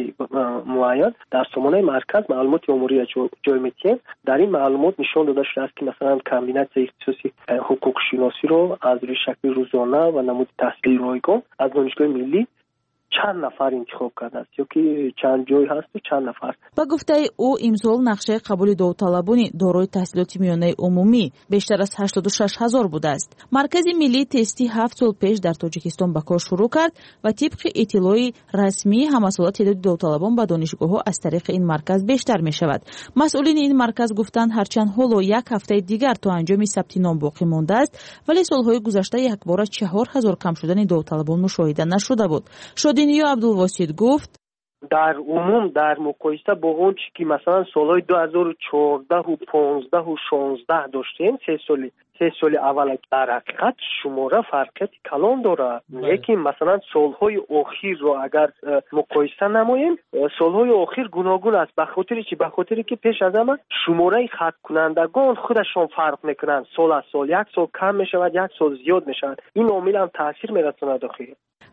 معین در سامانه مرکز معلومات آماری را جای میتیم. در این معلومات نشان داده شده است که مثلا کابینت اختصاصی حقوق شناسی رو از روی شکل روزانه و نمود تحصیلی رایگان از دانشگاه ملی چند نفر انتخاب کرده است یا که چند جای هست و چند نفر. با گفته او امسال نقشه قبول داوطلبان دارای تحصیلات میانه عمومی بیشتر از 86,000 بوده است. مرکز ملی تستی 7 سال پیش در تاجیکستان به کار شروع کرد و طبق اطلاع رسمی همسال تعداد داوطلبان به دانشگاه‌ها از طریق این مرکز بیشتر می شود. مسئولین این مرکز گفتند هرچند حالا 1 هفته دیگر تا انجام ثبت نام باقی مانده است ولی سالهای گذشته یک بار 4,000 کم شدن داوطلبان مشاهده نشده بود. شادینیا عبدالواسید گفت در عموم در مقایسه با اون چی که مثلا سالهای 2014 و 15 و 16 داشتیم 3 سال اول در حقیقت شماره فرقیت کلان داره. یکی مثلا سالهای اخیر رو اگر مقایسه نماییم سالهای اخیر گوناگون است به خاطر که پیش از همه شماره ختم کنندگان خودشون فرق میکنن. سال از سال 1 سال کم میشود 1 سال زیاد میشود. این عامل هم تاثیر میرسونه داخل.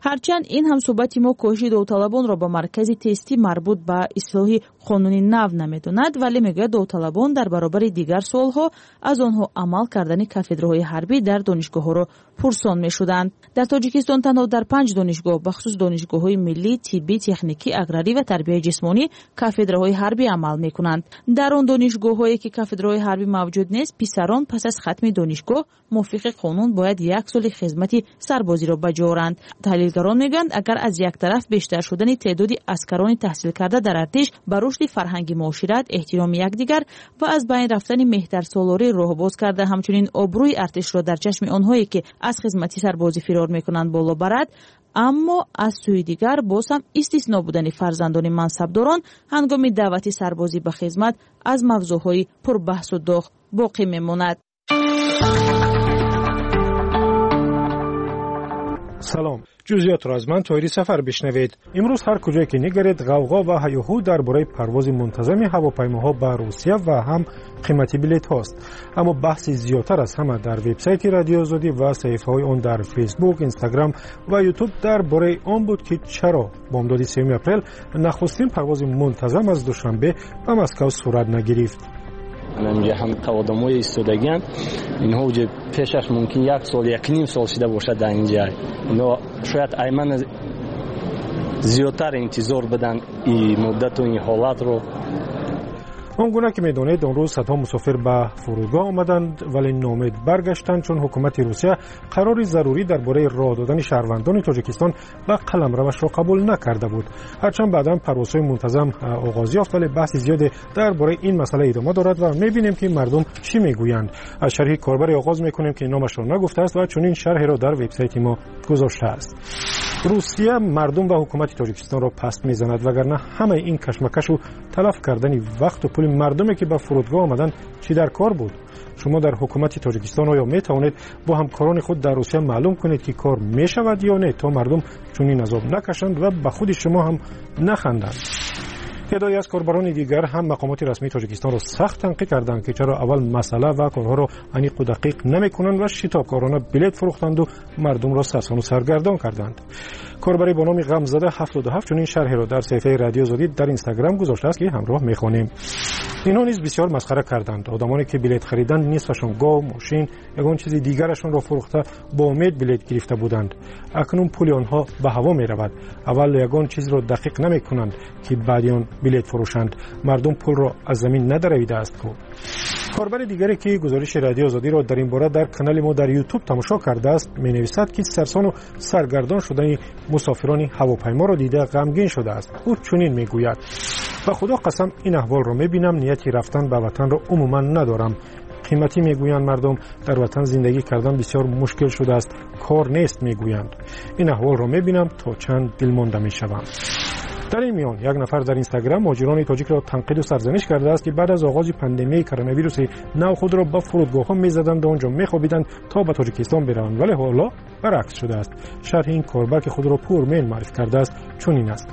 ҳарчанд ин ҳамсӯҳбати мо коҳиши довталабонро ба маркази тестӣ марбут ба ислоҳи қонуни нав намедонад, вале мегӯяд довталабон дар баробари дигар суолҳо аз онҳо амал кардани кафедраҳои ҳарбӣ дар донишгоҳҳоро пурсон мешуданд. дар тоҷикистон танҳо дар 5 донишгоҳ бахусус донишгоҳҳои миллӣ, тиббӣ, техникӣ, аграрӣ ва тарбияи ҷисмонӣ кафедраҳои ҳарбӣ амал мекунанд. дар он донишгоҳҳое ки кафедраҳои ҳарбӣ мавҷуд нест, писарон пас аз хатми донишгоҳ мувофиқи қонун бояд 1 соли хизмати сарбозиро ба ҷо оранд. таҳлилгарон мегӯянд, агар аз як тараф бештар шудани теъдоди аскарони таҳсилкарда дар артиш ба рушди фарҳанги муошират, эҳтироми якдигар ва аз байн рафтани меҳтарсолорӣ роҳбоз карда, ҳамчунин обрӯи артишро дар чашми онҳое ки аз хизмати сарбозӣ фирор мекунанд боло барад, аммо аз сӯи дигар боз ҳам истисно будани фарзандони мансабдорон ҳангоми даъвати сарбозӣ ба хизмат аз мавзӯъҳои пурбаҳсу доғ боқӣ мемонад. салом, ҷузъиётро аз ман Тоҳири Сафар бишнавед. имрӯз ҳар куҷое ки нигаред ғавғо ва ҳайёҳу дар бораи парвози мунтазами ҳавопаймоҳо ба Русия ва ҳам қимати билетҳост. аммо баҳси зиёдтар аз ҳама дар вебсайти Радиои Озодӣ ва саҳифаҳои он дар Фейсбук, Инстаграм ва Ютуб дар бораи он буд, ки чаро бомдоди 3 апрел нахустин парвози мунтазам аз Душанбе ба Москав сурат нагирифт. اینجا هم قوادمای ایستادگی‌اند. اینها وجود پیشش ممکن 1 سال 1.5 سال شده باشد در اینجا. اینا شاید ایمن زیادتر انتظار بدن این مدت و این حالت رو. آن گونه که می‌دانید اون روز صدها مسافر به فرودگاه آمدند ولی ناامید برگشتند چون حکومت روسیه قرار ضروری درباره راه دادن شهروندان تاجیکستان به قلمروش را قبول نکرده بود. هرچند بعداً پروازهای منتظم آغاز یافت ولی بحث زیادی درباره این مسئله ادامه دارد و می‌بینیم که مردم چی میگویند. از شرح کاربری آغاز می‌کنیم که نامش را نگفته است و چنین شرحی را در وبسایت ما گذاشته است. روسیه مردم و حکومت تاجیکستان را پست می‌زند وگرنه همه این کشمکش و تلف کردن وقت و پول مردمی که به فرودگاه آمدن چی در کار بود؟ شما در حکومت تاجیکستان آیا می توانید با همکاران خود در روسیه معلوم کنید که کار می شود یا نه تا مردم چنین عذاب نکشند و به خود شما هم نخندند؟ تعدادی از کاربران دیگر هم مقامات رسمی تاجیکستان را سخت تنقید کردند که چرا اول مسئله و کارها را انیق و دقیق نمی‌کنند و شتابکارانه بلیط فروختند و مردم را سرسام و سرگردان کردند. کاربری با نام غمزده 77 چنین شرحی را در صفحه رادیو آزادی در اینستاگرام گذاشته است که همراه می‌خوانیم. اینها نیز بسیار مسخره کردند. آدمانی که بلیط خریدند نصفشون گاو، ماشین، یگان چیز دیگرشون را فروخته با امید بلیط گرفته بودند. اکنون پول آنها به هوا می‌رود. اول یگان چیز را دقیق نمی‌کنند که بعد آن بلیط فروشند. مردم پول را از زمین ندریده است کو. کاربر دیگری که گزارش رادیو آزادی را در این باره در کانال ما در یوتیوب تماشا کرده است می‌نویسد که سرسان و سرگردان شدن مسافران هواپیما را دیده غمگین شده است. او چنین میگوید: به خدا قسم این احوال را می‌بینم نیتی رفتن به وطن را عموما ندارم. قیمتی میگویند مردم در وطن زندگی کردن بسیار مشکل شده است. کار نیست میگویند. این احوال را می‌بینم تا چند دلمانده میشوم. در این میان یک نفر در اینستاگرام مهاجران تاجیک را تنقید و سرزنش کرده است که بعد از آغاز پاندمی کرونا ویروس نو خود را به فرودگاه‌ها می‌زدند و آنجا می‌خوابیدند تا به تاجیکستان بروند، ولی حالا برعکس شده است. شرح این کاربر که خود را پورمن معرفی کرده است چنین است: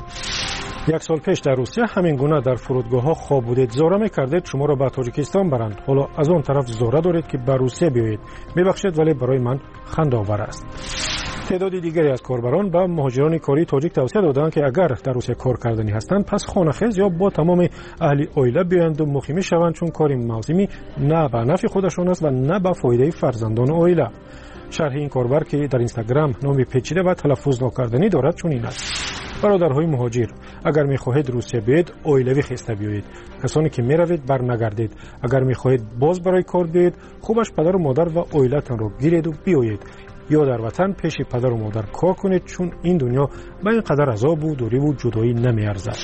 1 سال پیش در روسیه همین گونه در فرودگاه‌ها خواب بودید، زوره می‌کردید شما را به تاجیکستان برند. حالا از آن طرف زوره دارید که به روسیه بیایید. می‌بخشید ولی برای من خنده‌آور است. تعداد دیگری از کاربران به مهاجران کاری تاجیک توصیه دادند که اگر در روسیه کار کردنی هستند پس خانه‌خیز یا با تمام اهل عائله بیایند و مقیم شوند، چون کار موسمی نه به نفع خودشان است و نه به فایده فرزندان عائله. شرح این کاربر که در اینستاگرام نام پیچیده و تلفظ ناکردنی دارد چنین است: برادرهای مهاجر، اگر می‌خواهید روسیه بیایید عائلوی خسته بیایید. کسانی که می‌روید برنگردید. اگر می‌خواهید باز برای کار بیایید، خوبش پدر و مادر و عائلتان را گیرید و بیایید. یا در وطن پیش پدر و مادر کار کنید، چون این دنیا به اینقدر عذاب و دوری و جدایی نمی‌ارزد.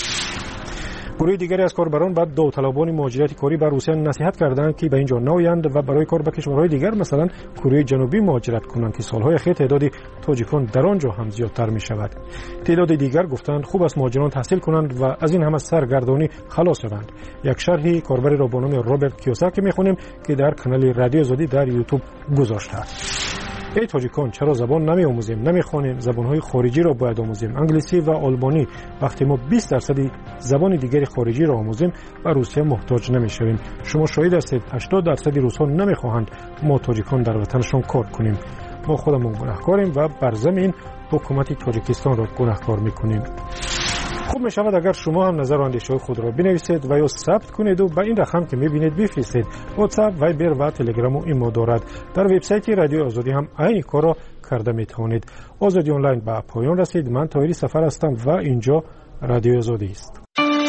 گروه دیگری از کاربران بعد داوطلبان مهاجرت کاری به روسیه نصیحت کردند که به اینجا نیایند و برای کار به کشورهای دیگر مثلا کره جنوبی مهاجرت کنند که سالهای اخیر تعداد تاجیکان در آنجا هم زیادتر می شود. تعداد دیگر گفتند خوب است مهاجران تحصیل کنند و از این همه سرگردانی خلاص شوند. یک شرحی کاربری را با نام رابرت کیوساکی می‌خوانیم که در کانال رادیو آزادی در یوتیوب گذاشته است: ای تاجیکان، چرا زبان نمی‌آموزیم، نمی‌خوانیم؟ زبان‌های خارجی را باید آموزیم. انگلیسی و آلمانی. وقتی ما 20% زبان دیگری خارجی را آموزیم و روسیه محتاج نمی‌شویم. شما شاهد هستید 80% روس‌ها نمی‌خواهند ما تاجیکان در وطنشان کار کنیم. ما خودمون گناهکاریم و بر ضمن حکومت تاجیکستان را گناهکار میکنیم. خوب می شود اگر شما هم نظر و اندیشه خود را بنویسید و یا ثبت کنید و به این رقم که میبینید بفرستید. واتساپ، وایبر و تلگرام و ایمو دارد. در وبسایت رادیو آزادی هم این کار را کرده میتوانید. آزادی آنلاین به پایان رسید. من طاهری سفر هستم و اینجا رادیو آزادی است.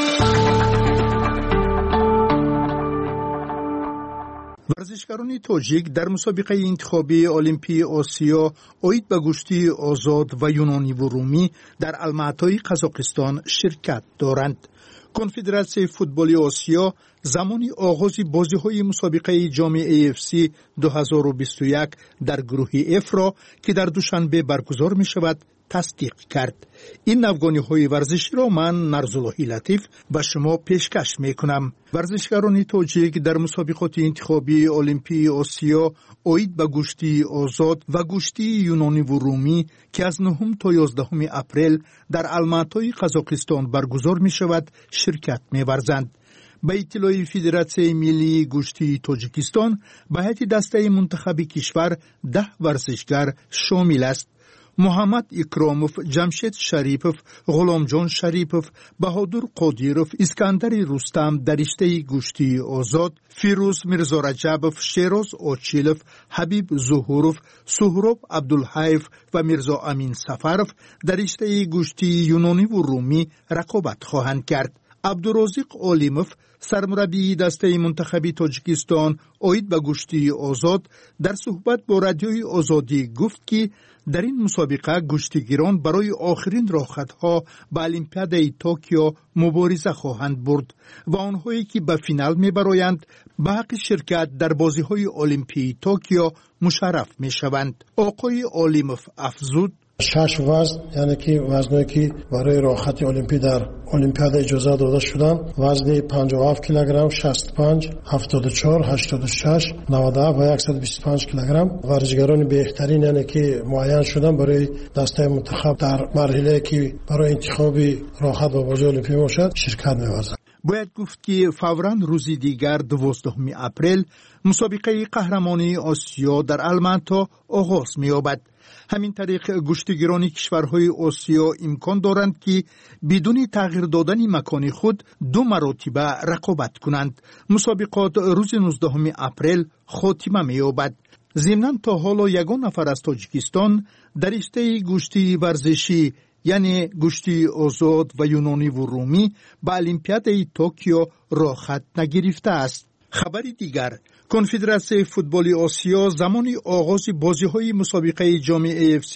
ورزشکاران تاجیک در مسابقه انتخابی المپی آسیا اوید به گشتی آزاد و یونانی و رومی در الماتای قزاقستان شرکت دارند. کنفدراسیون فوتبال آسیا زمانی آغاز بازی‌های مسابقه جام AFC 2021 در گروه F را که در دوشنبه برگزار می‌شود تصدیق کرد. این نوگانی‌های ورزشی را من نرزاللهی لطیف به شما پیشکش می‌کنم. ورزشکاران تاجیک در مسابقات انتخابی المپی آسیا اوید به گشتی آزاد و گشتی یونانی و رومی که از 9 تا 11 اپریل در الماتای قزاقستان برگزار می‌شود شرکت می‌ورزند. به اطلاع فدراسیون ملی گشتی تاجیکستان به هیئت دسته منتخب کشور 10 ورزشکار شامل است. محمد اکراموف، جمشید شریپوف، غلامجان شریپوف، بهادر قادیروف، اسکندر رستم در رشته گشتی آزاد، فیروز میرزا رجبوف، شیراز آچیلوف، حبیب ظهوروف، سهراب عبدالحیف و میرزا امین سفروف در رشته گشتی یونانی و رومی رقابت خواهند کرد. عبدالرازق علیموف، سرمربی دسته منتخبی تاجیکستان اوید به گشتی آزاد، در صحبت با رادیوی آزادی گفت که در این مسابقه گشتیگیران برای آخرین راحت‌ها به المپیاد توکیو مبارزه خواهند برد و آنهایی که به فینال می‌برایند به حق شرکت در بازی‌های المپی توکیو مشرف می‌شوند. آقای علیموف افزود: 6 وزن، یعنی که وزنایی که برای راحت المپی در المپیاد اجازه داده شدن، وزن 57 کیلوگرم، 65، 74، 86، 97 و 125 کیلوگرم. ورزشکاران بهترین یعنی که معین شدن برای دسته منتخب در مرحله که برای انتخاب راحت و بازی المپی باشد شرکت می‌ورزند. باید گفت که فوراً روزی دیگر 12 اپریل مسابقه قهرمانی آسیا در الماتا آغاز می‌یابد. همین طریق گشتیگیران کشورهای آسیا امکان دارند که بدون تغییر دادن مکان خود 2 مرتبه رقابت کنند. مسابقات روز 19 اپریل خاتمه می‌یابد. ضمناً تا حالا یگان نفر از تاجیکستان در رشته گشتی ورزشی یعنی گشتی آزاد و یونانی و رومی به المپیاد توکیو راه خط نگرفته است. خبری دیگر، کنفدراسیون فوتبال آسیا زمانی آغاز بازی‌های مسابقه جام AFC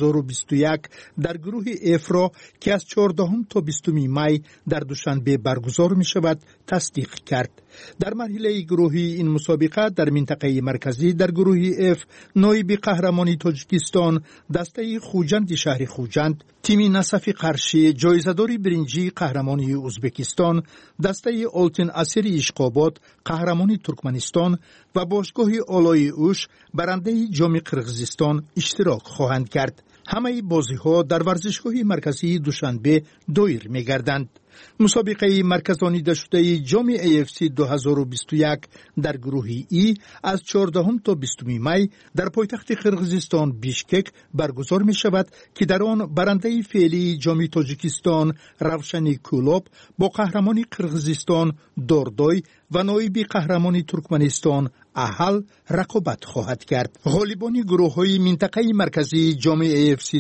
2021 در گروه F را که از 14 تا 20 می در دوشنبه برگزار می‌شود تصدیق کرد. در مرحله گروهی این مسابقه در منطقه مرکزی در گروه F نایب قهرمانی تاجیکستان دسته خوجند شهر خوجند، تیم نصف قرشی جایزه‌دار برنجی قهرمانی ازبکستان، دسته آلتین اسیر اشقاباد قهرمانی ترکمنستان و باشگاه آلای اوش برنده جام قرقیزستان اشتراک خواهند کرد. همه بازی‌ها در ورزشگاه مرکزی دوشنبه دایر می‌گردند. مسابقه مرکزانیده شده جام AFC 2021 در گروه ای از 14 تا 20 می در پایتخت قرقیزستان بیشکک برگزار می شود که در آن برنده فعلی جام تاجیکستان روشنی کولوب با قهرمانی قرقیزستان دوردای و نایب قهرمانی ترکمنستان احل رقابت خواهد کرد. غالبان گروه‌های منطقه مرکزی جام AFC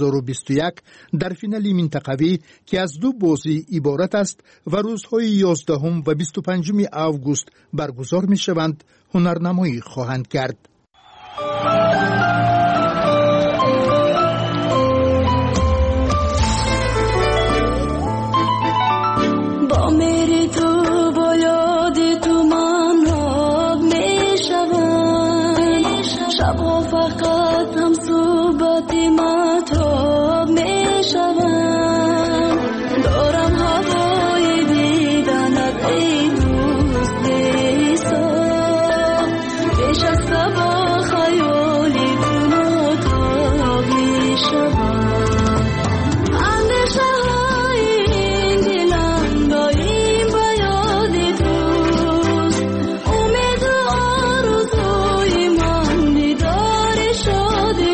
2021 در فینال منطقوی که از 2 بازی عبارت است و روزهای 11 و 25 آگوست برگزار می‌شوند هنرنمایی خواهند کرد. شادی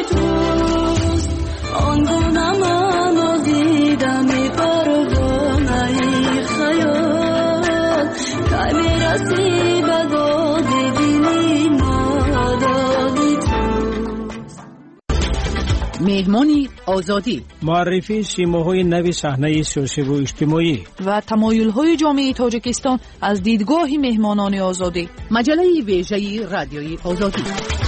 مهمانی آزادی، معرفی سیماهای نوی صحنه سیاسی و اجتماعی و تمایل‌های جامعه تاجیکستان از دیدگاه مهمانان آزادی. مجله ویژه رادیوی آزادی.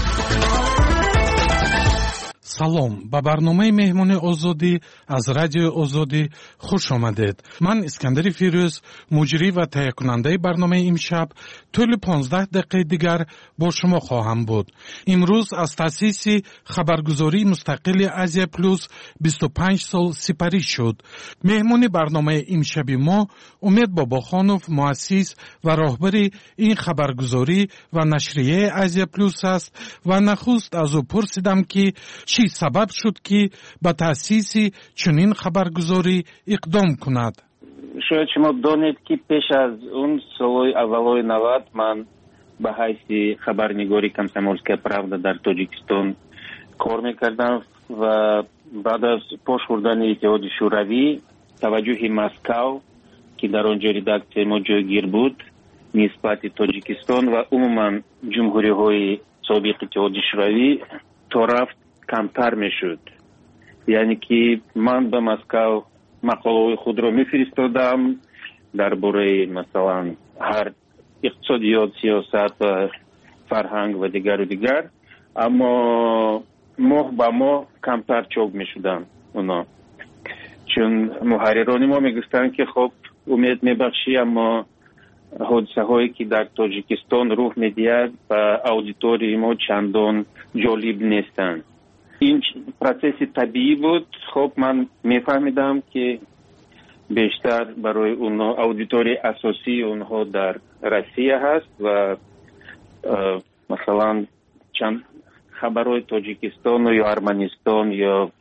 салом ба барномаи меҳмони озодӣ аз радиои озодӣ хуш омадед. ман искандари фирӯз, муҷрӣ ва таҳиякунандаи барномаи имшаб тӯли 15 дақиқаи дигар бо шумо хоҳам буд. имрӯз аз таъсиси хабаргузории мустақили Азия Плюс 25 сол сипарӣ шуд. меҳмони барномаи имшаби мо Умед Бобохонов муассис ва роҳбари ин хабаргузорӣ ва нашрияи Азия Плюс аст ва нахуст аз ӯ пурсидам ки چی سبب شد که به تأسیس چنین خبرگزاری اقدام کند؟ شاید شما دانید که پیش از اون سالهای اولای 90 من به حیث خبرنگاری کمسомольская правда در تاجیکستان کار میکردم و بعد از پاش خوردن اتحاد شوروی توجه مسکو که در آنجا رداکسیای ما جایگیر بود نسبت تاجیکستان و عموما جمهوری های سابق اتحاد شوروی تا رفت کمتر میشد. یعنی که من به مسکو مقاله خود را میفرستادم درباره مثلا هر اقتصادیات، سیاست و فرهنگ و دیگر، اما ماه به ماه کمتر چاپ میشدن اونا، چون محرران ما میگفتن که خب امید میبخشی اما حادثه هایی که در تاجیکستان رخ میدهد و اودیتوری ما چندان جالب نیستند. این پروسس طبیعی بود. خب من میفهمیدم که بیشتر برای اونها اودیتوری اساسی اونها در روسیه هست و مثلا چند خبرهای تاجیکستان یا ارمنستان یا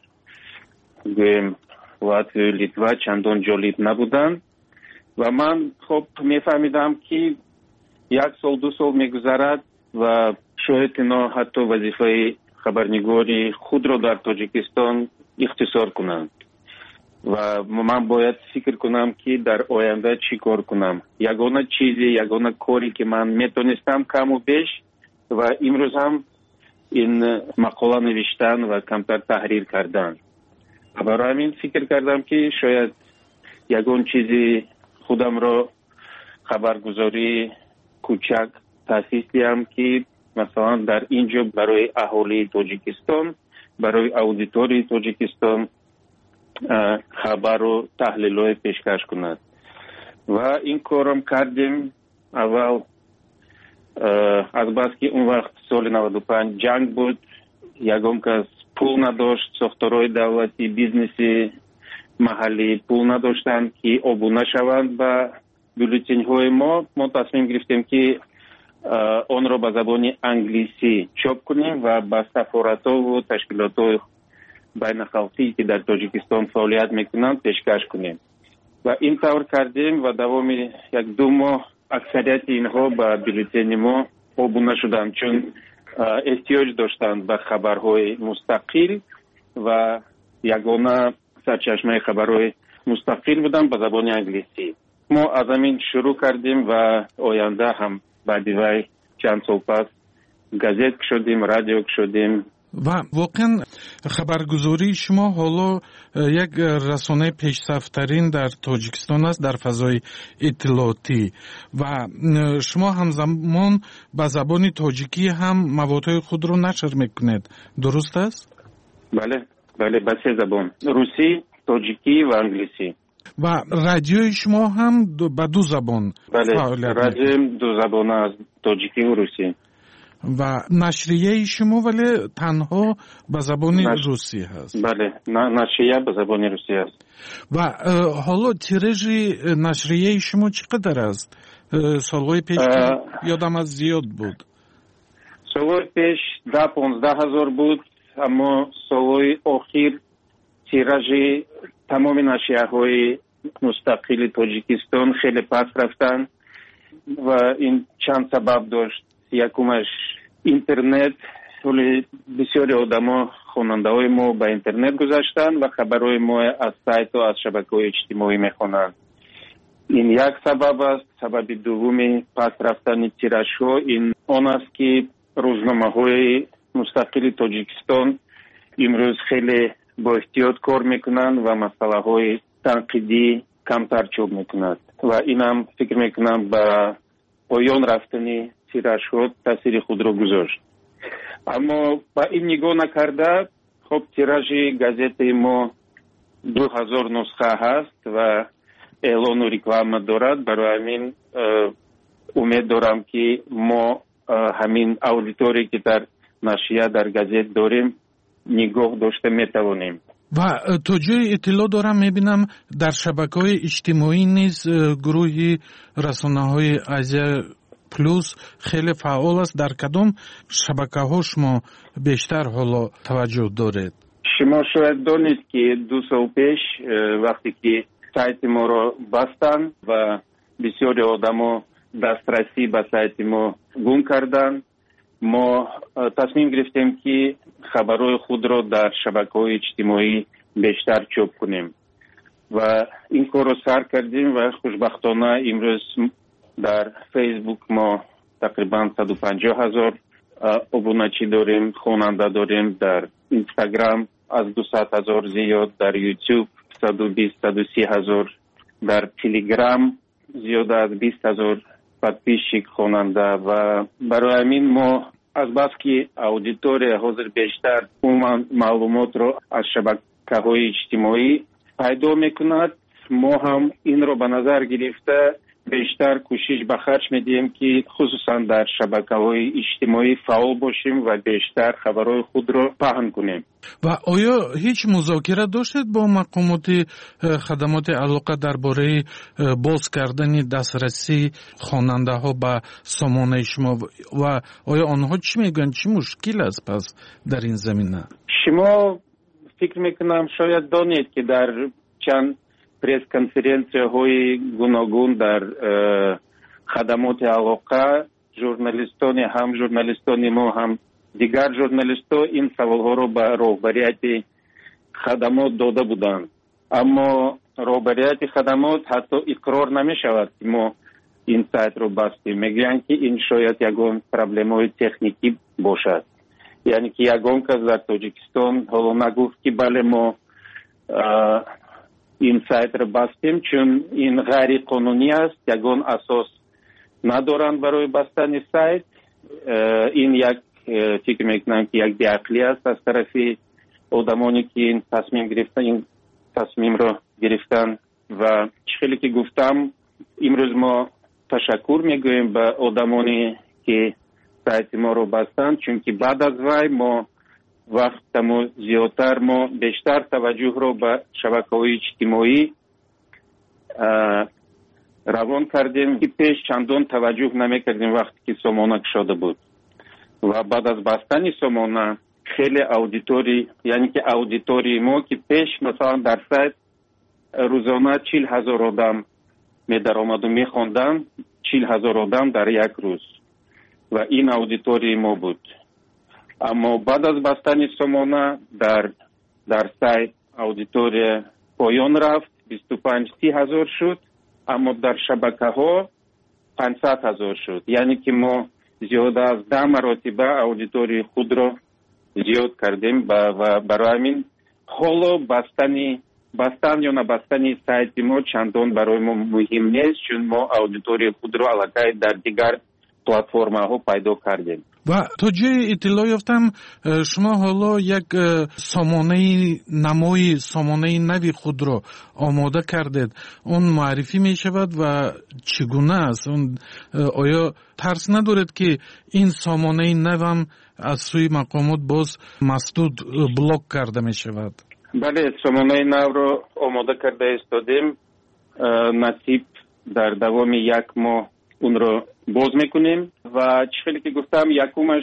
لاتوی، لیتوا چندان جالب نبودن و من خب میفهمیدم که 1 سال 2 سال میگذرد و شاید اینا حتی وظیفه خبرنگاری خود را در تاجیکستان اختصار کنند و من باید فکر کنم که در آینده چی کار کنم. یگانه کاری که من میتونستم کم و بیش و امروز هم این مقاله نوشتن و کمتر تحریر کردن. برای همین فکر کردم که شاید یگان چیزی خودم را خبرگزاری کوچک تأسیس دهم که مثلا در اینجا برای اهالی تاجیکستان، برای اودیتوری تاجیکستان خبر و تحلیل‌های پیشکش کند و این کارم کردیم. اول از بس که اون وقت سال 95 جنگ بود، یگان کس پول نداشت، ساختارهای دولتی، بیزنسی محلی پول نداشتند که ابونه شوند به بولتن‌های ما تصمیم گرفتیم که آن را به زبان انگلیسی چاپ کنیم و به سفارت‌ها و تشکیلات بین‌الخلقی که در تاجیکستان فعالیت میکنند پیشکش کنیم و این طور کردیم و دوام 1-2 ماه اکثریت اینها به بولتن ما ابونه شدند، چون احتیاج داشتند به خبرهای مستقل و یگانه سرچشمه خبرهای مستقل بودن به زبان انگلیسی. ما از همین شروع کردیم و آینده هم بعدی وای چند سال پس گازت شدیم، رادیو شدیم و واقعا خبرگزاری شما حالا یک رسانه پیشرفت‌ترین در تاجیکستان است در فضای اطلاعاتی و شما همزمان به زبان تاجیکی هم موادهای خود رو نشر میکنید، درست است؟ بله به 3 زبان، روسی، تاجیکی و انگلیسی. و رادیوی شما هم به 2 زبان؟ بله، رادیو 2 زبان است، تاجیکی و روسی. و نشریه شما ولی تنها به زبان روسی هست؟ بله، نشریه به زبان روسی است. و حالا تیراژ نشریه شما چقدر است؟ سالهای پیش یادم از زیاد بود. سالهای پیش 10-15 هزار بود، اما سالهای اخیر تیراژ تمام نشریه‌های مستقل تاجیکستان خیلی پس رفتن و این چند سبب داشت. یکمش اینترنت، بسیاری آدما خواننده‌های ما به اینترنت گذاشتن و خبرهای ما از سایت و از شبکه‌های اجتماعی میخوانند. این یک سبب است. سبب دومی پس رفتن تیراژها این آن است که روزنامه‌های مستقل تاجیکستان имрӯз хеле бо эҳтиёт кор мекунанд ва масъалаҳои танқидӣ камтар чоп мекунад ва инам фикр мекунам ба поён рафтани тиражҳо таъсири худро гузошт. аммо ба ин нигоҳ накарда, хоб тиражи газетаи мо 2000 нусха ҳаст ва эълону реклама дорад. барои ҳамин умед дорам ки мо ҳамин аудиторие ки дар нашрия дар газет дорем нигоҳ дошта метавонем. ва то ҷои иттилоъ дорам мебинам дар шабакаҳои иҷтимоӣ низ гурӯҳи расонаҳои азия плюс хеле фаъол аст. дар кадом шабакаҳо шумо бештар ҳоло таваҷҷӯҳ доред? шумо шояд донед ки 2 сол пеш вақте ки сайти моро бастанд ва бисёри одамо дастрасӣ ба сайти мо гум карданд, мо тасмим гирифтем ки хабарҳои худро дар шабакаҳои иҷтимоӣ бештар чоп кунем ва ин корро сар кардем ва хушбахтона имрӯз дар фейсбук мо тақрибан 150 000 обуначӣ дорем, хонанда дорем, дар инстаграм аз 200 000 зиёд, дар ютуб 120-130 000, дар телеграм зиёда аз 20 000 подписчик хонанда. ва барои ҳамин мо азбаски аудитория ҳозир бештар умуман маълумотро аз шабакаҳои иҷтимоӣ пайдо мекунад, мо ҳам инро ба назар гирифта бештар кӯшиш ба харҷ медиҳем ки хусусан дар шабакаҳои иҷтимоӣ фаъол бошем ва бештар хабарҳои худро паҳн кунем. ва оё ҳеҷ музокира доштед бо мақомоти хадамоти алоқа дар бораи боз кардани дастрасии хонандаҳо ба сомонаи шумо ва оё онҳо чӣ мегӯянд, чӣ мушкил аст пас дар ин замина? шумо фикр мекунам шояд донед ки дар чанд пресс-конференсияҳои гуногун дар хадамоти алоқа журналистони ҳам журналистони мо ҳам дигар журналистҳо ин саволҳоро ба роҳбарияти хадамот дода буданд, аммо роҳбарияти хадамот ҳатто иқрор намешавад ки мо ин сайтро бастем. мегӯянд ки ин шояд ягон проблемаҳои техникӣ бошад, яъне ки ягон кас дар Тоҷикистон ҳоло нагуфт ки бале мо ин сайтро бастем, чун ин ғайриқонунӣ аст, ягон асос надоранд барои бастани сайт. ин як фикр мекунам ки як беақлӣ аст аз тарафи одамоне ки ин тасмимро гирифтанд ва чӣ хеле ки гуфтам, имрӯз мо ташаккур мегӯем ба одамоне ки сайти моро бастанд, чунки баъд аз вай мо вақтамо зиёдтар мо бештар таваҷҷӯҳро ба шабакаҳои иҷтимоӣ равон кардем ки пеш чандон таваҷҷӯҳ намекардем вақте ки сомона кушода буд. ва баъд аз бастани сомона хеле аудитории, яъне ки аудитории мо ки пеш масалан дар сайт рӯзона 40 000 одам медаромаду мехонданд, 40 000 одам дар як рӯз, ва ин аудитории мо буд. аммо баъд аз бастани сомона дар сайт аудитория поён рафт, 25-30 000 шуд, аммо дар шабакаҳо 500 000 шуд, яъне ки мо зиёда аз 10 маротиба аудиторияи худро зиёд кардем ва барои ҳамин ҳоло бастан ё набастани сайти мо чандон барои мо муҳим нест, чун мо аудиторияи худро аллакай дар дигар платформаҳо пайдо кардем. ва то ҷои иттилоъ ёфтам шумо ҳоло як сомонаи нави худро омода кардед. он муаррифӣ мешавад ва чӣ гуна аст? оё тарс надоред ки ин сомонаи навам аз сӯи мақомот боз масдуд блок карда мешавад? бале, сомонаи навро омода карда истодем. насиб дар давоми як моҳ унро боз мекунем ва чӣ хеле ки гуфтам, якумаш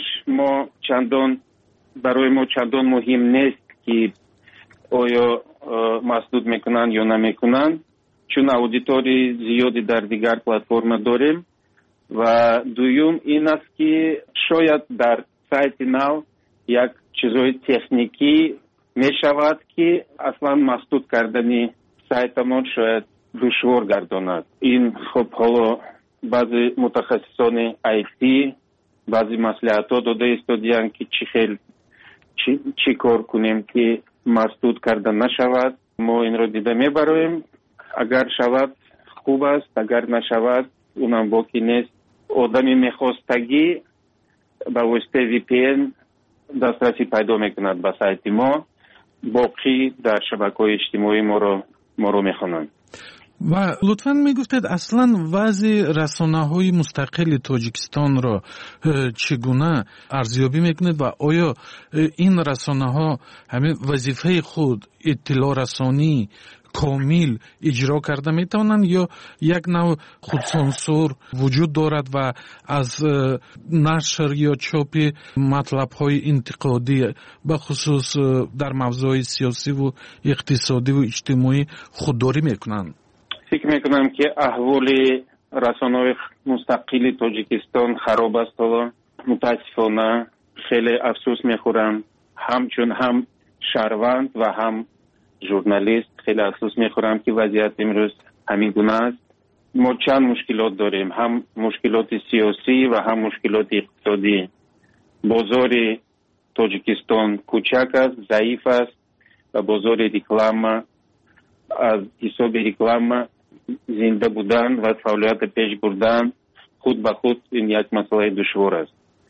барои мо чандон муҳим нест ки оё масдуд мекунанд ё намекунанд, чун аудитории зиёди дар дигар платформа дорем. ва дуюм ин аст ки шояд дар сайти нав як чизҳои техникӣ мешавад ки аслан масдуд кардани сайтамон шояд душвор гардонад. ин хуб ҳоло баъзе мутахассисони IT баъзе маслиҳатҳо дода истодиянд ки чӣ хел چی کار کنیم که مسدود کرده نشود. ما این را دیده میبریم. اگر شود خوب است، اگر نشود اونم باقی نیست. آدمی میخواستگی با واسطه VPN دسترسی پیدا میکند به سایت ما، باقی در شبکه‌های اجتماعی ما رو میخوانند. و لطفاً میگفتید اصلا وضع رسانه‌های مستقل تاجیکستان را چگونه ارزیابی میکنید و آیا این رسانه‌ها همین وظیفه خود اطلاع رسانی کامل اجرا کرده میتوانند یا یک نوع خودسانسور وجود دارد و از نشر یا چاپ مطلب‌های انتقادی به خصوص در موضوع سیاسی و اقتصادی و اجتماعی خودداری میکنند؟ فکر میکنم که احوال رسانه‌های مستقل تاجیکستان خراب است. متاسفانه خیلی افسوس میخورم، همچون هم شهروند و هم ژورنالیست خیلی افسوس میخورم که وضعیت امروز همین گونه است. ما چند مشکلات داریم، هم مشکلات سیاسی و هم مشکلات اقتصادی. بازار تاجیکستان کوچک است، ضعیف است و بازار رکلام از حساب رکلام زنده بودن و فعالیت پیش بردن خود به خود این یک مسئله دشوار است.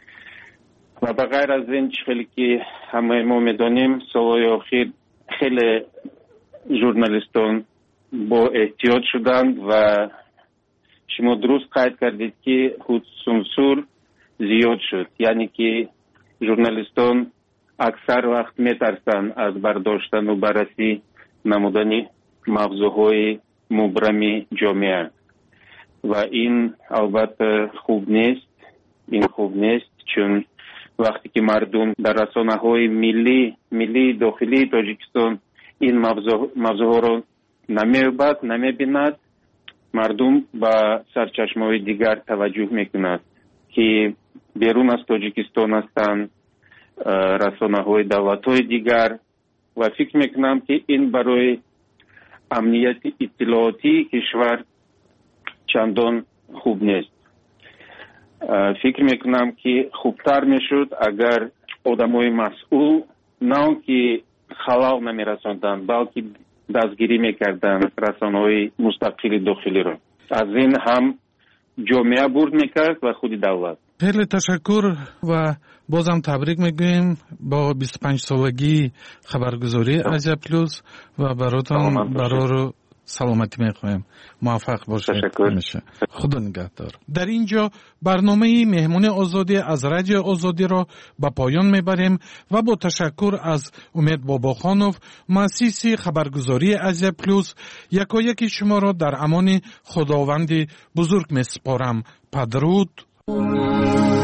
و بغیر از این چیزی که همه ما میدانیم، سالهای اخیر خیلی ژورنالیستان با احتیاط شدند و شما درست قید کردید که خود سانسور زیاد شد. یعنی که ژورنالیستان اکثر وقت میترسند از برداشتن و بررسی نمودن موضوعهای مبرم جامعه و این البته خوب نیست. این خوب نیست چون وقتی که مردم در رسانه‌های ملی داخلی تاجیکستان این موضوع را نمی‌بیند، مردم با سرچشمه‌های دیگر توجه می‌کند که بیرون از تاجیکستان هستند، رسانه‌های دولت‌های دیگر، و فکر می‌کنم که این برای امنیت اطلاعاتی کشور چندان خوب نیست. فکر میکنم که خوبتر میشد اگر آدمای مسئول نه که خلال نمیرساندن بلکه دستگیری میکردن رسانه‌های مستقل داخلی را. از این هم جامعه برد میکرد و خود دولت. خیلی تشکر و بازم تبریک میگویم با 25 سالگی خبرگزاری عجب پلوس و براتون برای سلامتی میخوایم. موفق باشید همیشه. خدا نگهدار. در اینجا برنامه مهمون آزادی از رادیو آزادی را به پایان میبریم و با تشکر از امید باباخانوف مؤسس خبرگزاری عجب پلوس یکایک شما را در امان خداوند بزرگ میسپارم. پدرود.